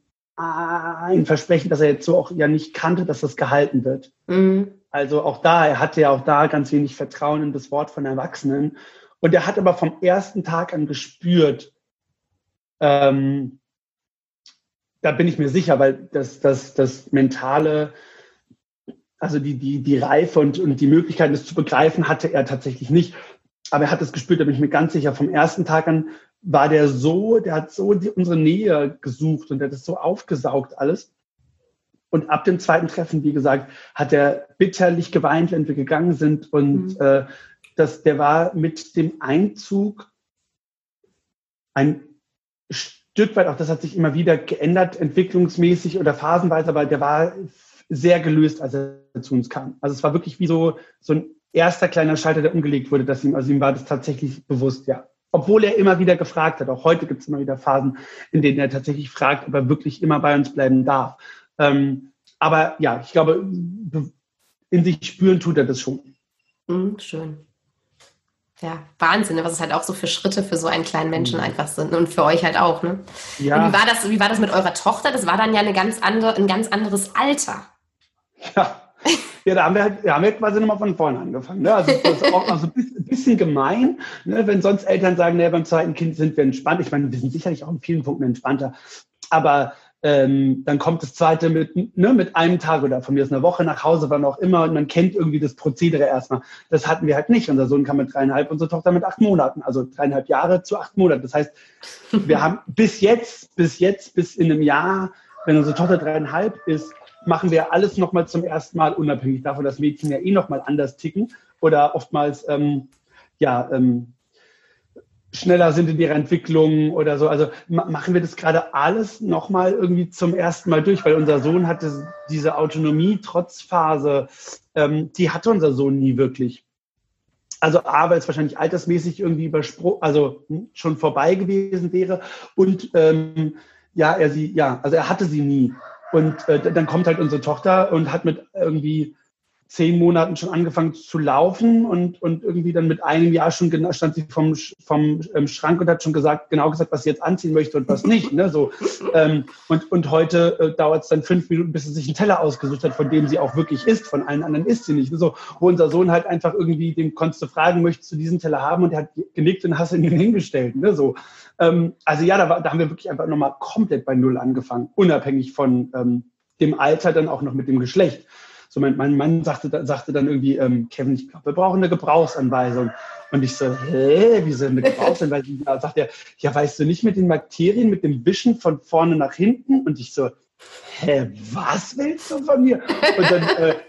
Ein Versprechen, das er jetzt so auch ja nicht kannte, dass das gehalten wird. Mhm. Also auch da, er hatte ja auch da ganz wenig Vertrauen in das Wort von Erwachsenen. Und er hat aber vom ersten Tag an gespürt, ähm, da bin ich mir sicher, weil das, das, das mentale, also die, die, die Reife und, und die Möglichkeit, das zu begreifen, hatte er tatsächlich nicht. Aber er hat es gespürt, da bin ich mir ganz sicher. Vom ersten Tag an war der so, der hat so die, unsere Nähe gesucht und der hat das so aufgesaugt alles. Und ab dem zweiten Treffen, wie gesagt, hat er bitterlich geweint, wenn wir gegangen sind. Und mhm. äh, das, der war mit dem Einzug ein Stück weit, auch das hat sich immer wieder geändert, entwicklungsmäßig oder phasenweise, aber der war sehr gelöst, als er zu uns kam. Also es war wirklich wie so, so ein erster kleiner Schalter, der umgelegt wurde, dass ihm, also ihm war das tatsächlich bewusst, ja. Obwohl er immer wieder gefragt hat. Auch heute gibt es immer wieder Phasen, in denen er tatsächlich fragt, ob er wirklich immer bei uns bleiben darf. Ähm, aber ja, ich glaube, in sich spüren tut er das schon. Mhm, schön. Ja, Wahnsinn, was es halt auch so für Schritte für so einen kleinen Menschen mhm. einfach sind. Und für euch halt auch, ne? Ja. Und wie war das, wie war das mit eurer Tochter? Das war dann ja eine ganz andere, ein ganz anderes Alter. Ja. Ja, da haben wir halt, da haben wir quasi nochmal von vorne angefangen. Ne? Also das ist auch also ein bisschen gemein, ne? Wenn sonst Eltern sagen, ne, beim zweiten Kind sind wir entspannt. Ich meine, wir sind sicherlich auch in vielen Punkten entspannter. Aber ähm, dann kommt das zweite mit, ne, mit einem Tag oder von mir ist eine Woche nach Hause, wann auch immer. Und man kennt irgendwie das Prozedere erstmal. Das hatten wir halt nicht. Unser Sohn kam mit dreieinhalb, unsere Tochter mit acht Monaten. Also dreieinhalb Jahre zu acht Monaten. Das heißt, wir haben bis jetzt, bis jetzt, bis in einem Jahr, wenn unsere Tochter dreieinhalb ist, machen wir alles nochmal zum ersten Mal, unabhängig davon, dass Mädchen ja eh nochmal anders ticken oder oftmals ähm, ja, ähm, schneller sind in ihrer Entwicklung oder so. Also ma- machen wir das gerade alles nochmal irgendwie zum ersten Mal durch, weil unser Sohn hatte diese Autonomie-Trotzphase, ähm, die hatte unser Sohn nie wirklich. Also A, weil es wahrscheinlich altersmäßig irgendwie überspro- also schon vorbei gewesen wäre und ähm, ja, er sie, ja, also er hatte sie nie. Und äh, dann kommt halt unsere Tochter und hat mit irgendwie zehn Monaten schon angefangen zu laufen und, und irgendwie dann mit einem Jahr schon genau, stand sie vom, vom ähm, Schrank und hat schon gesagt, genau gesagt, was sie jetzt anziehen möchte und was nicht. Ne? So, ähm, und, und heute äh, dauert es dann fünf Minuten, bis sie sich einen Teller ausgesucht hat, von dem sie auch wirklich isst. Von allen anderen isst sie nicht. Ne? So, wo unser Sohn halt einfach irgendwie, dem konntest du fragen, möchtest du diesen Teller haben? Und er hat genickt und hast ihn hingestellt. Ne? So, ähm, also ja, da, war, da haben wir wirklich einfach nochmal komplett bei Null angefangen, unabhängig von ähm, dem Alter, dann auch noch mit dem Geschlecht. So, mein, mein Mann sagte, sagte dann irgendwie, ähm, Kevin, ich glaube, wir brauchen eine Gebrauchsanweisung. Und ich so, hä, wieso eine Gebrauchsanweisung? Da sagt er, ja, weißt du nicht, mit den Bakterien, mit dem Wischen von vorne nach hinten? Und ich so, hä, was willst du von mir? Und dann, äh,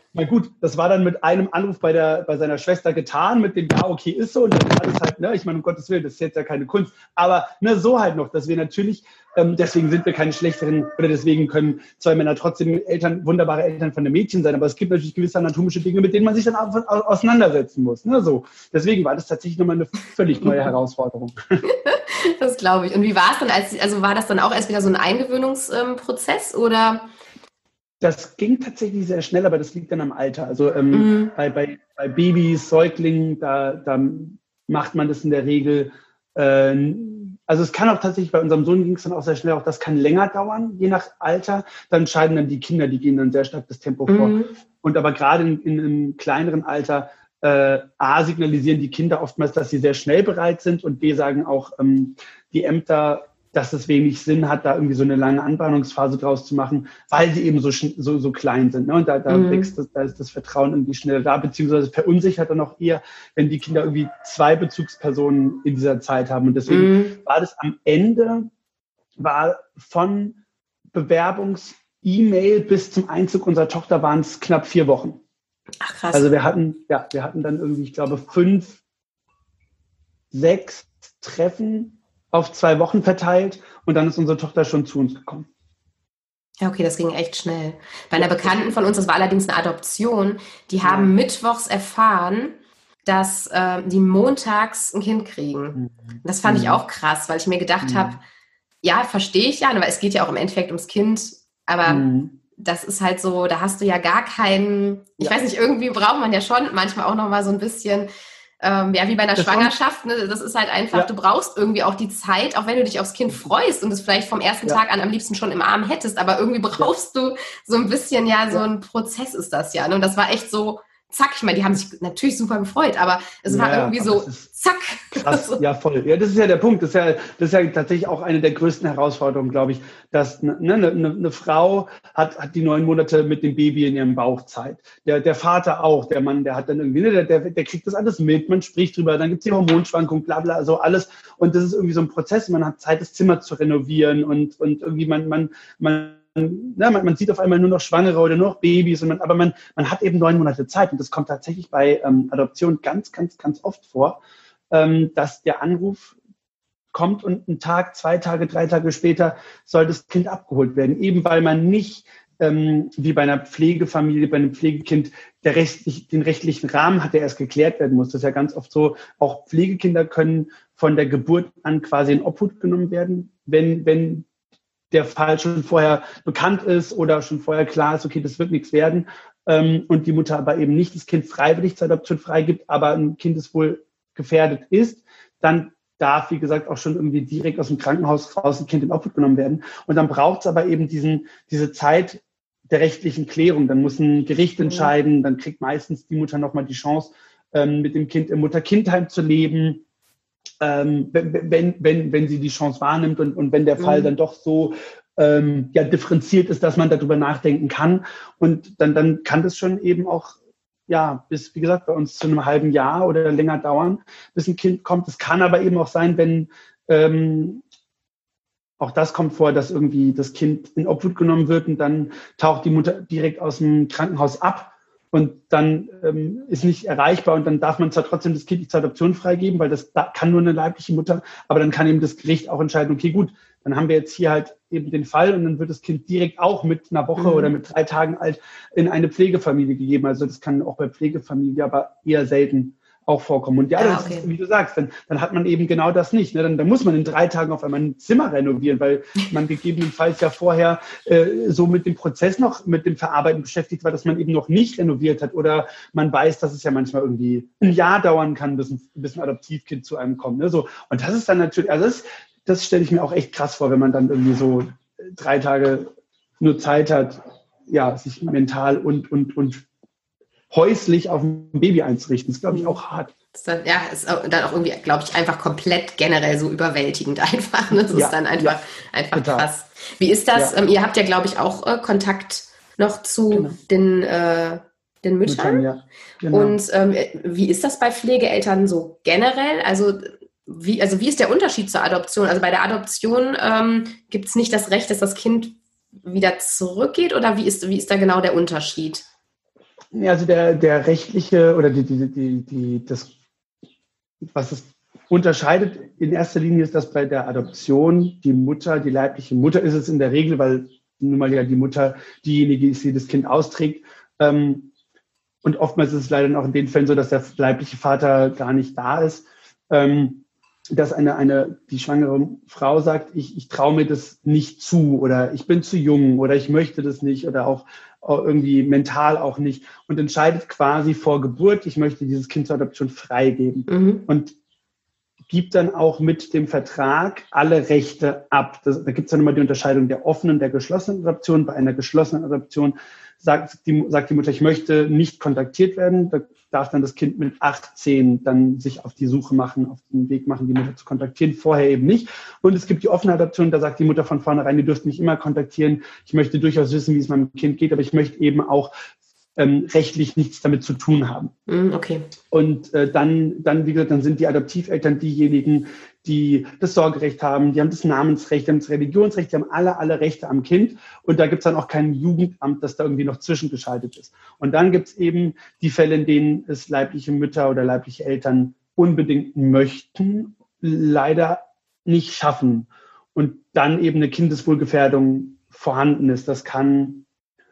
Na gut, das war dann mit einem Anruf bei, der, bei seiner Schwester getan, mit dem, ja, okay, ist so. Und dann ist alles halt, ne, ich meine, um Gottes Willen, das ist jetzt ja keine Kunst. Aber ne, so halt noch, dass wir natürlich, ähm, deswegen sind wir keine schlechteren, oder deswegen können zwei Männer trotzdem Eltern, wunderbare Eltern von einem Mädchen sein. Aber es gibt natürlich gewisse anatomische Dinge, mit denen man sich dann auch auseinandersetzen muss. Ne, so. Deswegen war das tatsächlich nochmal eine völlig neue Herausforderung. Das glaube ich. Und wie war es dann, als, also war das dann auch erst wieder so ein Eingewöhnungsprozess, ähm, oder? Das ging tatsächlich sehr schnell, aber das liegt dann am Alter. Also ähm, Mhm. bei, bei, bei Babys, Säuglingen, da, da macht man das in der Regel. Äh, also es kann auch tatsächlich, bei unserem Sohn ging es dann auch sehr schnell, auch das kann länger dauern, je nach Alter. Dann entscheiden dann die Kinder, die gehen dann sehr stark das Tempo vor. Mhm. Und aber gerade in, in einem kleineren Alter, äh, A, signalisieren die Kinder oftmals, dass sie sehr schnell bereit sind, und B, sagen auch ähm, die Ämter, dass es wenig Sinn hat, da irgendwie so eine lange Anbahnungsphase draus zu machen, weil sie eben so so, so klein sind. Ne? Und da, da Mhm. wächst das, da ist das Vertrauen irgendwie schneller da, beziehungsweise verunsichert dann auch eher, wenn die Kinder irgendwie zwei Bezugspersonen in dieser Zeit haben. Und deswegen Mhm. war das am Ende, war von Bewerbungs-E-Mail bis zum Einzug unserer Tochter waren es knapp vier Wochen. Ach, krass. Also wir hatten, ja, wir hatten dann irgendwie, ich glaube, fünf, sechs Treffen auf zwei Wochen verteilt, und dann ist unsere Tochter schon zu uns gekommen. Ja, okay, das ging echt schnell. Bei einer Bekannten von uns, das war allerdings eine Adoption, die haben mittwochs erfahren, dass äh, die montags ein Kind kriegen. Mhm. Das fand Mhm. ich auch krass, weil ich mir gedacht Mhm. habe, ja, verstehe ich ja, weil es geht ja auch im Endeffekt ums Kind, aber Mhm. das ist halt so, da hast du ja gar keinen, ich Ja. weiß nicht, irgendwie braucht man ja schon manchmal auch nochmal so ein bisschen, ähm, ja, wie bei einer Das Schwangerschaft, ne? Das ist halt einfach, Ja. du brauchst irgendwie auch die Zeit, auch wenn du dich aufs Kind freust und es vielleicht vom ersten Ja. Tag an am liebsten schon im Arm hättest, aber irgendwie brauchst du so ein bisschen, ja, so Ja. ein Prozess ist das ja. Ne? Und das war echt so, zack, ich meine, die haben sich natürlich super gefreut, aber es war Ja, irgendwie aber so, es ist zack. krass, ja, voll. Ja, das ist ja der Punkt. Das ist ja, das ist ja tatsächlich auch eine der größten Herausforderungen, glaube ich, dass ne, eine, eine, eine Frau hat, hat die neun Monate mit dem Baby in ihrem Bauch Zeit. Der, der Vater auch, der Mann, der hat dann irgendwie, ne, der, der, der kriegt das alles mit, man spricht drüber, dann gibt es die Hormonschwankungen, bla bla, so alles. Und das ist irgendwie so ein Prozess, man hat Zeit, das Zimmer zu renovieren, und, und irgendwie man, man, man Na, man, man sieht auf einmal nur noch Schwangere oder nur noch Babys, und man, aber man, man hat eben neun Monate Zeit, und das kommt tatsächlich bei ähm, Adoption ganz, ganz, ganz oft vor, ähm, dass der Anruf kommt und einen Tag, zwei Tage, drei Tage später soll das Kind abgeholt werden, eben weil man nicht ähm, wie bei einer Pflegefamilie, bei einem Pflegekind, der rechtlich, den rechtlichen Rahmen hat, der erst geklärt werden muss. Das ist ja ganz oft so, auch Pflegekinder können von der Geburt an quasi in Obhut genommen werden, wenn, wenn der Fall schon vorher bekannt ist oder schon vorher klar ist, okay, das wird nichts werden, ähm, und die Mutter aber eben nicht das Kind freiwillig zur Adoption freigibt, aber ein Kind, das wohl gefährdet ist, dann darf, wie gesagt, auch schon irgendwie direkt aus dem Krankenhaus raus ein Kind in Obhut genommen werden. Und dann braucht es aber eben diesen, diese Zeit der rechtlichen Klärung. Dann muss ein Gericht entscheiden, dann kriegt meistens die Mutter nochmal die Chance, ähm, mit dem Kind im Mutter-Kind-Heim zu leben, Ähm, wenn, wenn, wenn sie die Chance wahrnimmt, und, und wenn der Fall Mhm. dann doch so ähm, ja, differenziert ist, dass man darüber nachdenken kann. Und dann, dann kann das schon eben auch, ja, bis, wie gesagt, bei uns zu einem halben Jahr oder länger dauern, bis ein Kind kommt. Es kann aber eben auch sein, wenn ähm, auch das kommt vor, dass irgendwie das Kind in Obhut genommen wird, und dann taucht die Mutter direkt aus dem Krankenhaus ab. Und dann ähm, ist nicht erreichbar, und dann darf man zwar trotzdem das Kind nicht zur Adoption freigeben, weil das da kann nur eine leibliche Mutter, aber dann kann eben das Gericht auch entscheiden, okay, gut, dann haben wir jetzt hier halt eben den Fall, und dann wird das Kind direkt auch mit einer Woche Mhm. oder mit drei Tagen alt in eine Pflegefamilie gegeben. Also das kann auch bei Pflegefamilie aber eher selten auch vorkommen. Und ja, Ja, das okay. ist, wie du sagst, dann, dann hat man eben genau das nicht. Ne? Dann, dann muss man in drei Tagen auf einmal ein Zimmer renovieren, weil man gegebenenfalls ja vorher äh, so mit dem Prozess noch, mit dem Verarbeiten beschäftigt war, dass man eben noch nicht renoviert hat, oder man weiß, dass es ja manchmal irgendwie ein Jahr dauern kann, bis ein, bis ein Adoptivkind zu einem kommt. Ne? So. Und das ist dann natürlich, also das, das stelle ich mir auch echt krass vor, wenn man dann irgendwie so drei Tage nur Zeit hat, ja, sich mental und, und, und häuslich auf ein Baby einzurichten. Das ist, glaube ich, auch hart. Das ist dann, ja, ist auch, dann auch irgendwie, glaube ich, einfach komplett generell so überwältigend einfach. Ne? Das Ja, ist dann einfach, ja, einfach total. krass. Wie ist das? Ja. Ähm, ihr habt ja, glaube ich, auch äh, Kontakt noch zu Genau. den, äh, den Müttern. Müttern, ja. Genau. Und ähm, wie ist das bei Pflegeeltern so generell? Also wie, also wie ist der Unterschied zur Adoption? Also bei der Adoption ähm, gibt es nicht das Recht, dass das Kind wieder zurückgeht, oder wie ist, wie ist da genau der Unterschied? Ja, also der, der rechtliche oder die, die, die, die, das, was es unterscheidet in erster Linie ist, dass bei der Adoption die Mutter, die leibliche Mutter ist es in der Regel, weil nun mal ja die Mutter diejenige ist, die das Kind austrägt. Ähm, und oftmals ist es leider auch in den Fällen so, dass der leibliche Vater gar nicht da ist. Ähm, dass eine, eine, die schwangere Frau sagt, ich, ich traue mir das nicht zu oder ich bin zu jung oder ich möchte das nicht oder auch, auch irgendwie mental auch nicht und entscheidet quasi vor Geburt, ich möchte dieses Kind zur Adoption freigeben mhm. und gibt dann auch mit dem Vertrag alle Rechte ab. Das, da gibt es dann immer die Unterscheidung der offenen und der geschlossenen Adoption. Bei einer geschlossenen Adoption sagt die, sagt die Mutter, ich möchte nicht kontaktiert werden. Da darf dann das Kind mit achtzehn dann sich auf die Suche machen, auf den Weg machen, die Mutter zu kontaktieren. Vorher eben nicht. Und es gibt die offene Adoption, da sagt die Mutter von vornherein, ihr dürft mich immer kontaktieren. Ich möchte durchaus wissen, wie es meinem Kind geht, aber ich möchte eben auch ähm, rechtlich nichts damit zu tun haben. Okay. Und äh, dann, dann, wie gesagt, dann sind die Adoptiveltern diejenigen, die das Sorgerecht haben, die haben das Namensrecht, die haben das Religionsrecht, die haben alle, alle Rechte am Kind. Und da gibt es dann auch kein Jugendamt, das da irgendwie noch zwischengeschaltet ist. Und dann gibt es eben die Fälle, in denen es leibliche Mütter oder leibliche Eltern unbedingt möchten, leider nicht schaffen. Und dann eben eine Kindeswohlgefährdung vorhanden ist. Das kann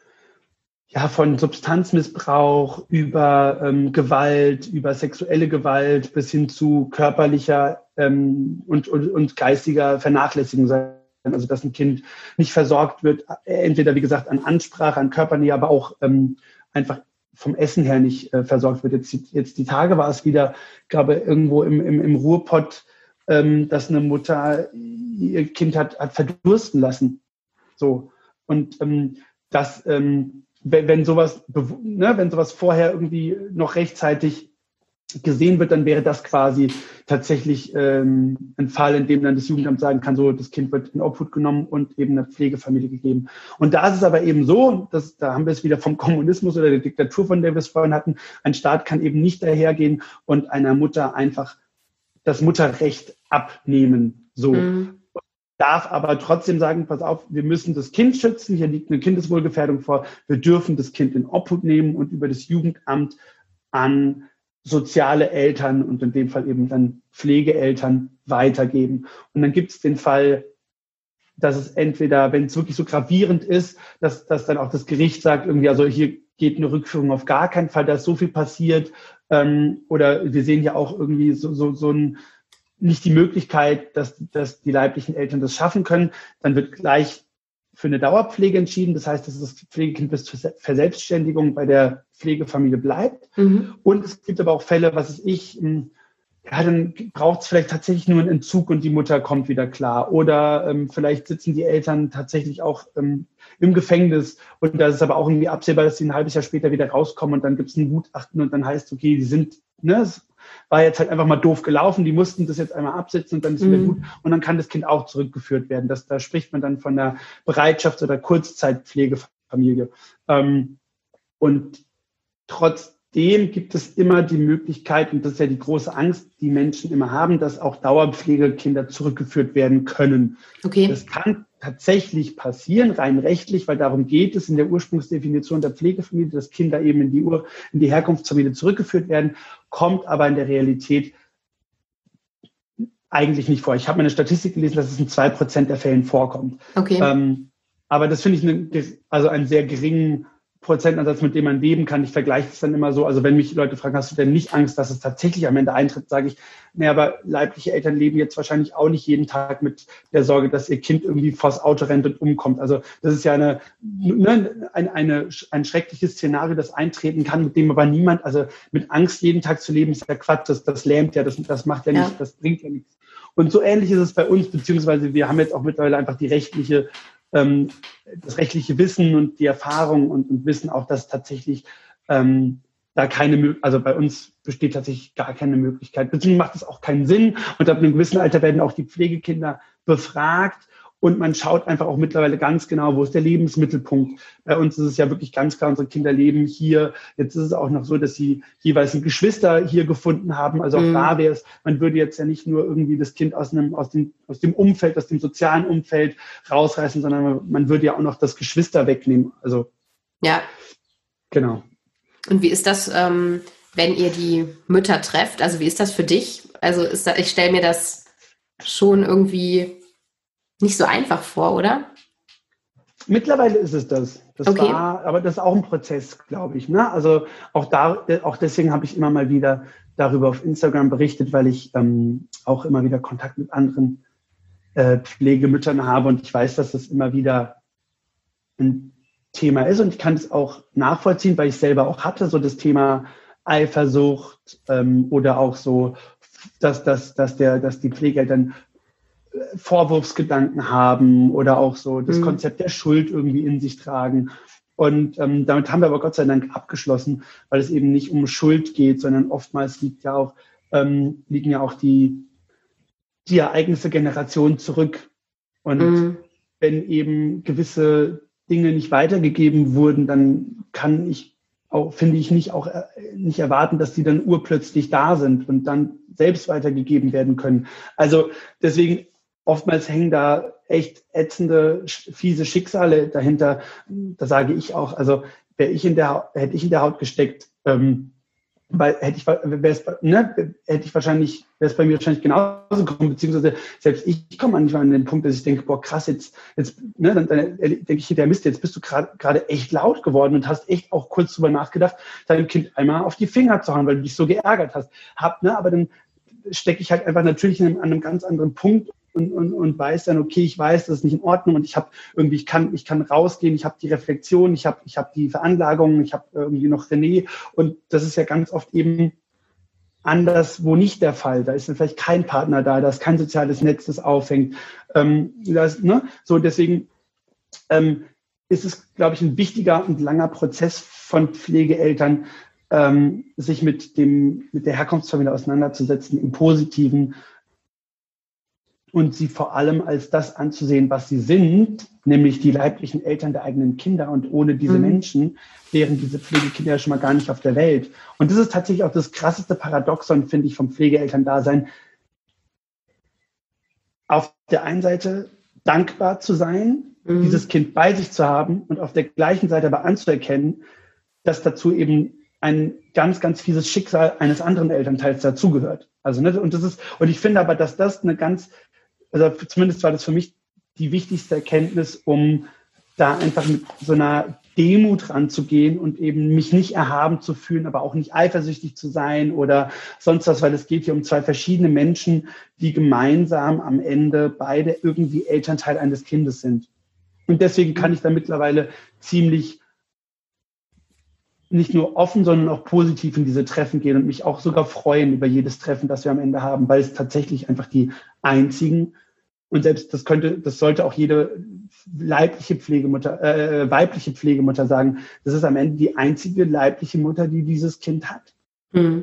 ja von Substanzmissbrauch über ähm, Gewalt, über sexuelle Gewalt bis hin zu körperlicher ähm, und, und, und geistiger Vernachlässigung sein. Also dass ein Kind nicht versorgt wird, entweder wie gesagt an Ansprache, an Körpernähe, aber auch ähm, einfach vom Essen her nicht äh, versorgt wird. Jetzt, jetzt die Tage war es wieder, glaube irgendwo im, im, im Ruhrpott, ähm, dass eine Mutter ihr Kind hat, hat verdursten lassen. So. Und ähm, das ähm, Wenn, wenn sowas, ne, wenn sowas vorher irgendwie noch rechtzeitig gesehen wird, dann wäre das quasi tatsächlich ähm, ein Fall, in dem dann das Jugendamt sagen kann, so, das Kind wird in Obhut genommen und eben einer Pflegefamilie gegeben. Und da ist es aber eben so, dass, da haben wir es wieder vom Kommunismus oder der Diktatur, von der wir es vorhin hatten, ein Staat kann eben nicht dahergehen und einer Mutter einfach das Mutterrecht abnehmen, so. Mhm. Darf aber trotzdem sagen, pass auf, wir müssen das Kind schützen, hier liegt eine Kindeswohlgefährdung vor, wir dürfen das Kind in Obhut nehmen und über das Jugendamt an soziale Eltern und in dem Fall eben dann Pflegeeltern weitergeben. Und dann gibt es den Fall, dass es entweder, wenn es wirklich so gravierend ist, dass, dass dann auch das Gericht sagt, irgendwie, also hier geht eine Rückführung auf gar keinen Fall, da ist so viel passiert. Ähm, oder wir sehen ja auch irgendwie so, so, so ein nicht die Möglichkeit, dass, dass die leiblichen Eltern das schaffen können, dann wird gleich für eine Dauerpflege entschieden. Das heißt, dass das Pflegekind bis zur Verselbstständigung bei der Pflegefamilie bleibt. Mhm. Und es gibt aber auch Fälle, was weiß ich, ja, dann braucht es vielleicht tatsächlich nur einen Entzug und die Mutter kommt wieder klar. Oder ähm, vielleicht sitzen die Eltern tatsächlich auch ähm, im Gefängnis und da ist es aber auch irgendwie absehbar, dass sie ein halbes Jahr später wieder rauskommen und dann gibt es ein Gutachten und dann heißt, okay, die sind, ne, es war jetzt halt einfach mal doof gelaufen, die mussten das jetzt einmal absetzen und dann ist es wieder mhm. gut und dann kann das Kind auch zurückgeführt werden. Das, da spricht man dann von der Bereitschafts- oder Kurzzeitpflegefamilie. Ähm, und trotzdem gibt es immer die Möglichkeit, und das ist ja die große Angst, die Menschen immer haben, dass auch Dauerpflegekinder zurückgeführt werden können. Okay. Das kann tatsächlich passieren, rein rechtlich, weil darum geht es in der Ursprungsdefinition der Pflegefamilie, dass Kinder eben in die, Ur-, in die Herkunftsfamilie zurückgeführt werden, kommt aber in der Realität eigentlich nicht vor. Ich habe mal eine Statistik gelesen, dass es in zwei Prozent der Fällen vorkommt. Okay. Ähm, aber das finde ich eine, also einen sehr geringen Prozentansatz, mit dem man leben kann. Ich vergleiche es dann immer so, also wenn mich Leute fragen, hast du denn nicht Angst, dass es tatsächlich am Ende eintritt, sage ich, naja, aber leibliche Eltern leben jetzt wahrscheinlich auch nicht jeden Tag mit der Sorge, dass ihr Kind irgendwie vors Auto rennt und umkommt. Also das ist ja eine, ne, eine, eine, ein schreckliches Szenario, das eintreten kann, mit dem aber niemand, also mit Angst jeden Tag zu leben, ist ja Quatsch, das, das lähmt ja, das, das macht ja, ja nicht, das bringt ja nichts. Und so ähnlich ist es bei uns, beziehungsweise wir haben jetzt auch mittlerweile einfach die rechtliche Ähm, das rechtliche Wissen und die Erfahrung und, und wissen auch, dass tatsächlich ähm, da keine, also bei uns besteht tatsächlich gar keine Möglichkeit. Beziehungsweise macht es auch keinen Sinn. Und ab einem gewissen Alter werden auch die Pflegekinder befragt und man schaut einfach auch mittlerweile ganz genau, wo ist der Lebensmittelpunkt. Bei uns ist es ja wirklich ganz klar, unsere Kinder leben hier. Jetzt ist es auch noch so, dass sie jeweils ein Geschwister hier gefunden haben. Also auch mhm. da wäre es, man würde jetzt ja nicht nur irgendwie das Kind aus einem, aus dem, aus dem Umfeld, aus dem sozialen Umfeld rausreißen, sondern man würde ja auch noch das Geschwister wegnehmen. Also ja, genau. Und wie ist das, ähm, wenn ihr die Mütter trefft? Also wie ist das für dich? Also ist da, ich stelle mir das schon irgendwie nicht so einfach vor, oder? Mittlerweile ist es das. Das Okay. war, aber das ist auch ein Prozess, glaube ich. Ne? Also auch da, auch deswegen habe ich immer mal wieder darüber auf Instagram berichtet, weil ich ähm, auch immer wieder Kontakt mit anderen äh, Pflegemüttern habe und ich weiß, dass das immer wieder ein Thema ist und ich kann es auch nachvollziehen, weil ich selber auch hatte, so das Thema Eifersucht ähm, oder auch so, dass, dass, dass, der, dass die Pflegeeltern Vorwurfsgedanken haben oder auch so das mhm. Konzept der Schuld irgendwie in sich tragen. Und ähm, damit haben wir aber Gott sei Dank abgeschlossen, weil es eben nicht um Schuld geht, sondern oftmals liegt ja auch, ähm, liegen ja auch die, die Ereignisse Generationen zurück. Und mhm. wenn eben gewisse Dinge nicht weitergegeben wurden, dann kann ich auch, finde ich, nicht auch äh, nicht erwarten, dass die dann urplötzlich da sind und dann selbst weitergegeben werden können. Also deswegen oftmals hängen da echt ätzende, fiese Schicksale dahinter. Da sage ich auch, also wäre ich in der, hätte ich in der Haut gesteckt, ähm, weil hätte ich, wär's, ne, hätte ich wahrscheinlich, wäre es bei mir wahrscheinlich genauso gekommen, beziehungsweise selbst ich komme manchmal an den Punkt, dass ich denke, boah, krass, jetzt, jetzt, ne, dann, dann denke ich, der Mist, jetzt bist du gerade echt laut geworden und hast echt auch kurz drüber nachgedacht, deinem Kind einmal auf die Finger zu hauen, weil du dich so geärgert hast. Hab, ne, aber dann stecke ich halt einfach natürlich an einem, an einem ganz anderen Punkt und, und, und weiß dann, okay, ich weiß, das ist nicht in Ordnung und ich habe irgendwie, ich kann, ich kann rausgehen, ich habe die Reflexion, ich habe ich habe die Veranlagung, ich habe irgendwie noch René und das ist ja ganz oft eben anders, wo nicht der Fall. Da ist dann vielleicht kein Partner da, da ist kein soziales Netz, das aufhängt. Ähm, das, ne? So, deswegen ähm, ist es, glaube ich, ein wichtiger und langer Prozess von Pflegeeltern, ähm, sich mit dem, mit der Herkunftsfamilie auseinanderzusetzen, im Positiven und sie vor allem als das anzusehen, was sie sind, nämlich die leiblichen Eltern der eigenen Kinder. Und ohne diese mhm. Menschen wären diese Pflegekinder ja schon mal gar nicht auf der Welt. Und das ist tatsächlich auch das krasseste Paradoxon, finde ich, vom Pflegeelterndasein. Auf der einen Seite dankbar zu sein, mhm. dieses Kind bei sich zu haben und auf der gleichen Seite aber anzuerkennen, dass dazu eben ein ganz, ganz fieses Schicksal eines anderen Elternteils dazugehört. Also, ne, und das ist, und ich finde aber, dass das eine ganz, also zumindest war das für mich die wichtigste Erkenntnis, um da einfach mit so einer Demut ranzugehen und eben mich nicht erhaben zu fühlen, aber auch nicht eifersüchtig zu sein oder sonst was, weil es geht hier um zwei verschiedene Menschen, die gemeinsam am Ende beide irgendwie Elternteil eines Kindes sind. Und deswegen kann ich da mittlerweile ziemlich nicht nur offen, sondern auch positiv in diese Treffen gehen und mich auch sogar freuen über jedes Treffen, das wir am Ende haben, weil es tatsächlich einfach die einzigen, und selbst das könnte, das sollte auch jede leibliche Pflegemutter, äh, weibliche Pflegemutter sagen, das ist am Ende die einzige leibliche Mutter, die dieses Kind hat. Hm.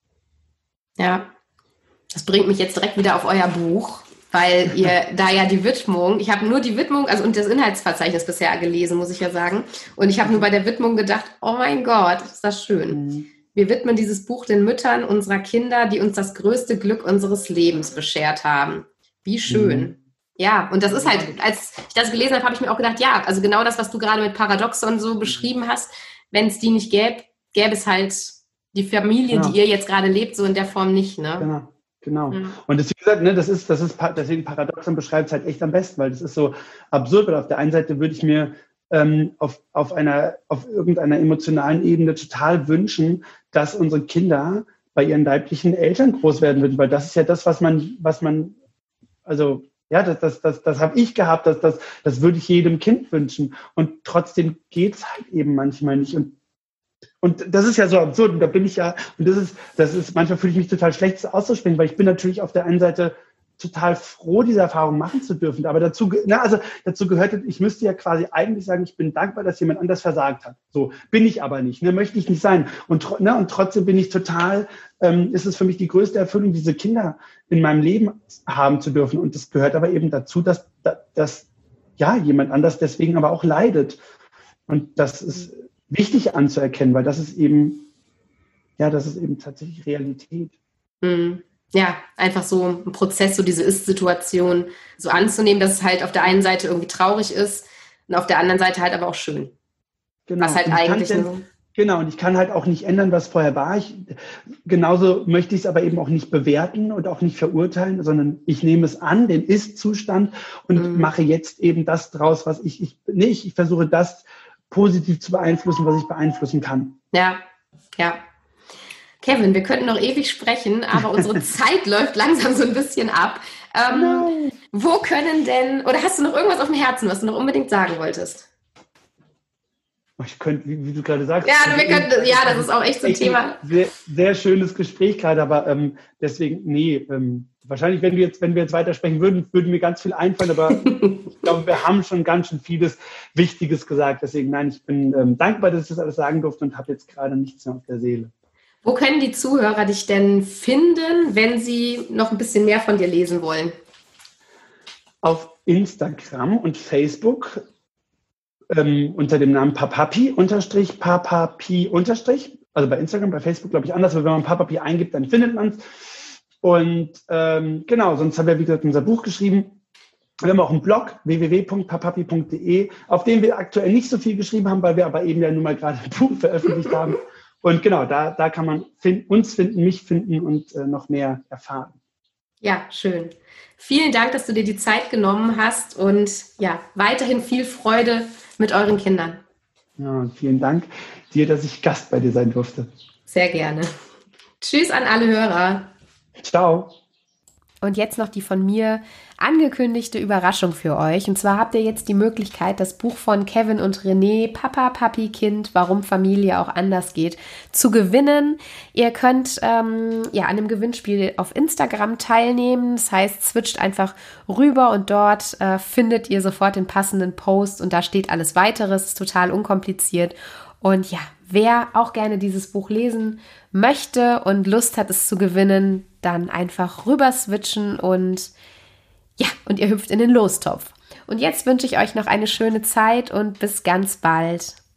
Ja, das bringt mich jetzt direkt wieder auf euer Buch, weil ihr da ja die Widmung, ich habe nur die Widmung, also und das Inhaltsverzeichnis bisher gelesen, muss ich ja sagen. Und ich habe nur bei der Widmung gedacht, oh mein Gott, ist das schön. Mhm. Wir widmen dieses Buch den Müttern unserer Kinder, die uns das größte Glück unseres Lebens beschert haben. Wie schön. Mhm. Ja, und das ist halt, als ich das gelesen habe, habe ich mir auch gedacht, ja, also genau das, was du gerade mit Paradoxon so beschrieben hast, wenn es die nicht gäbe, gäbe es halt die Familie, genau. die ihr jetzt gerade lebt, so in der Form nicht, ne? Genau. Genau. Mhm. Und das, wie gesagt, ne, das ist, das ist, deswegen Paradoxon beschreibt es halt echt am besten, weil das ist so absurd, weil auf der einen Seite würde ich mir ähm, auf, auf einer, auf irgendeiner emotionalen Ebene total wünschen, dass unsere Kinder bei ihren leiblichen Eltern groß werden würden, weil das ist ja das, was man, was man, also, ja, das, das, das, das habe ich gehabt, das, das, das würde ich jedem Kind wünschen. Und trotzdem geht es halt eben manchmal nicht. Und Und das ist ja so absurd. Und da bin ich ja, und das ist, das ist, manchmal fühle ich mich total schlecht, das auszusprechen, weil ich bin natürlich auf der einen Seite total froh, diese Erfahrung machen zu dürfen. Aber dazu, na, also dazu gehört, ich müsste ja quasi eigentlich sagen, ich bin dankbar, dass jemand anders versagt hat. So bin ich aber nicht, ne, möchte ich nicht sein. Und, ne, und trotzdem bin ich total, ähm, ist es für mich die größte Erfüllung, diese Kinder in meinem Leben haben zu dürfen. Und das gehört aber eben dazu, dass, dass ja, jemand anders deswegen aber auch leidet. Und das ist wichtig anzuerkennen, weil das ist eben, ja, das ist eben tatsächlich Realität. Mhm. Ja, einfach so ein Prozess, so diese Ist-Situation so anzunehmen, dass es halt auf der einen Seite irgendwie traurig ist und auf der anderen Seite halt aber auch schön. Genau. Was halt eigentlich nur... Genau, und ich kann halt auch nicht ändern, was vorher war. Ich, genauso möchte ich es aber eben auch nicht bewerten und auch nicht verurteilen, sondern ich nehme es an, den Ist-Zustand und mhm. mache jetzt eben das draus, was ich, ich nicht, ich versuche das positiv zu beeinflussen, was ich beeinflussen kann. Ja, ja. Kevin, wir könnten noch ewig sprechen, aber unsere Zeit läuft langsam so ein bisschen ab. Ähm, no. Wo können denn, oder hast du noch irgendwas auf dem Herzen, was du noch unbedingt sagen wolltest? Ich könnte, wie, wie du gerade sagst. Ja, wir könnten, ja, das ist auch echt so ein Thema. Sehr, sehr schönes Gespräch gerade, aber ähm, deswegen, nee, ähm, wahrscheinlich, wenn wir jetzt, wenn wir jetzt weitersprechen würden, würde mir ganz viel einfallen, aber ich glaube, wir haben schon ganz schön vieles Wichtiges gesagt. Deswegen, nein, ich bin ähm, dankbar, dass ich das alles sagen durfte und habe jetzt gerade nichts mehr auf der Seele. Wo können die Zuhörer dich denn finden, wenn sie noch ein bisschen mehr von dir lesen wollen? Auf Instagram und Facebook. Ähm, unter dem Namen Papapi unterstrich Papapi unterstrich, also bei Instagram, bei Facebook glaube ich anders, aber wenn man Papapi eingibt, dann findet man es. Und ähm, genau, sonst haben wir, wie gesagt, unser Buch geschrieben. Wir haben auch einen Blog, w w w punkt papapi punkt d e, auf dem wir aktuell nicht so viel geschrieben haben, weil wir aber eben ja nun mal gerade ein Buch veröffentlicht haben. Und genau, da, da kann man find, uns finden, mich finden und äh, noch mehr erfahren. Ja, schön. Vielen Dank, dass du dir die Zeit genommen hast und ja, weiterhin viel Freude mit euren Kindern. Ja, und vielen Dank dir, dass ich Gast bei dir sein durfte. Sehr gerne. Tschüss an alle Hörer. Ciao. Und jetzt noch die von mir angekündigte Überraschung für euch. Und zwar habt ihr jetzt die Möglichkeit, das Buch von Kevin und René, Papa, Papi, Kind, warum Familie auch anders geht, zu gewinnen. Ihr könnt ähm, ja an dem Gewinnspiel auf Instagram teilnehmen. Das heißt, switcht einfach rüber und dort äh, findet ihr sofort den passenden Post und da steht alles Weiteres. Ist total unkompliziert. Und ja, wer auch gerne dieses Buch lesen möchte und Lust hat, es zu gewinnen, dann einfach rüber switchen und ja, und ihr hüpft in den Lostopf. Und jetzt wünsche ich euch noch eine schöne Zeit und bis ganz bald.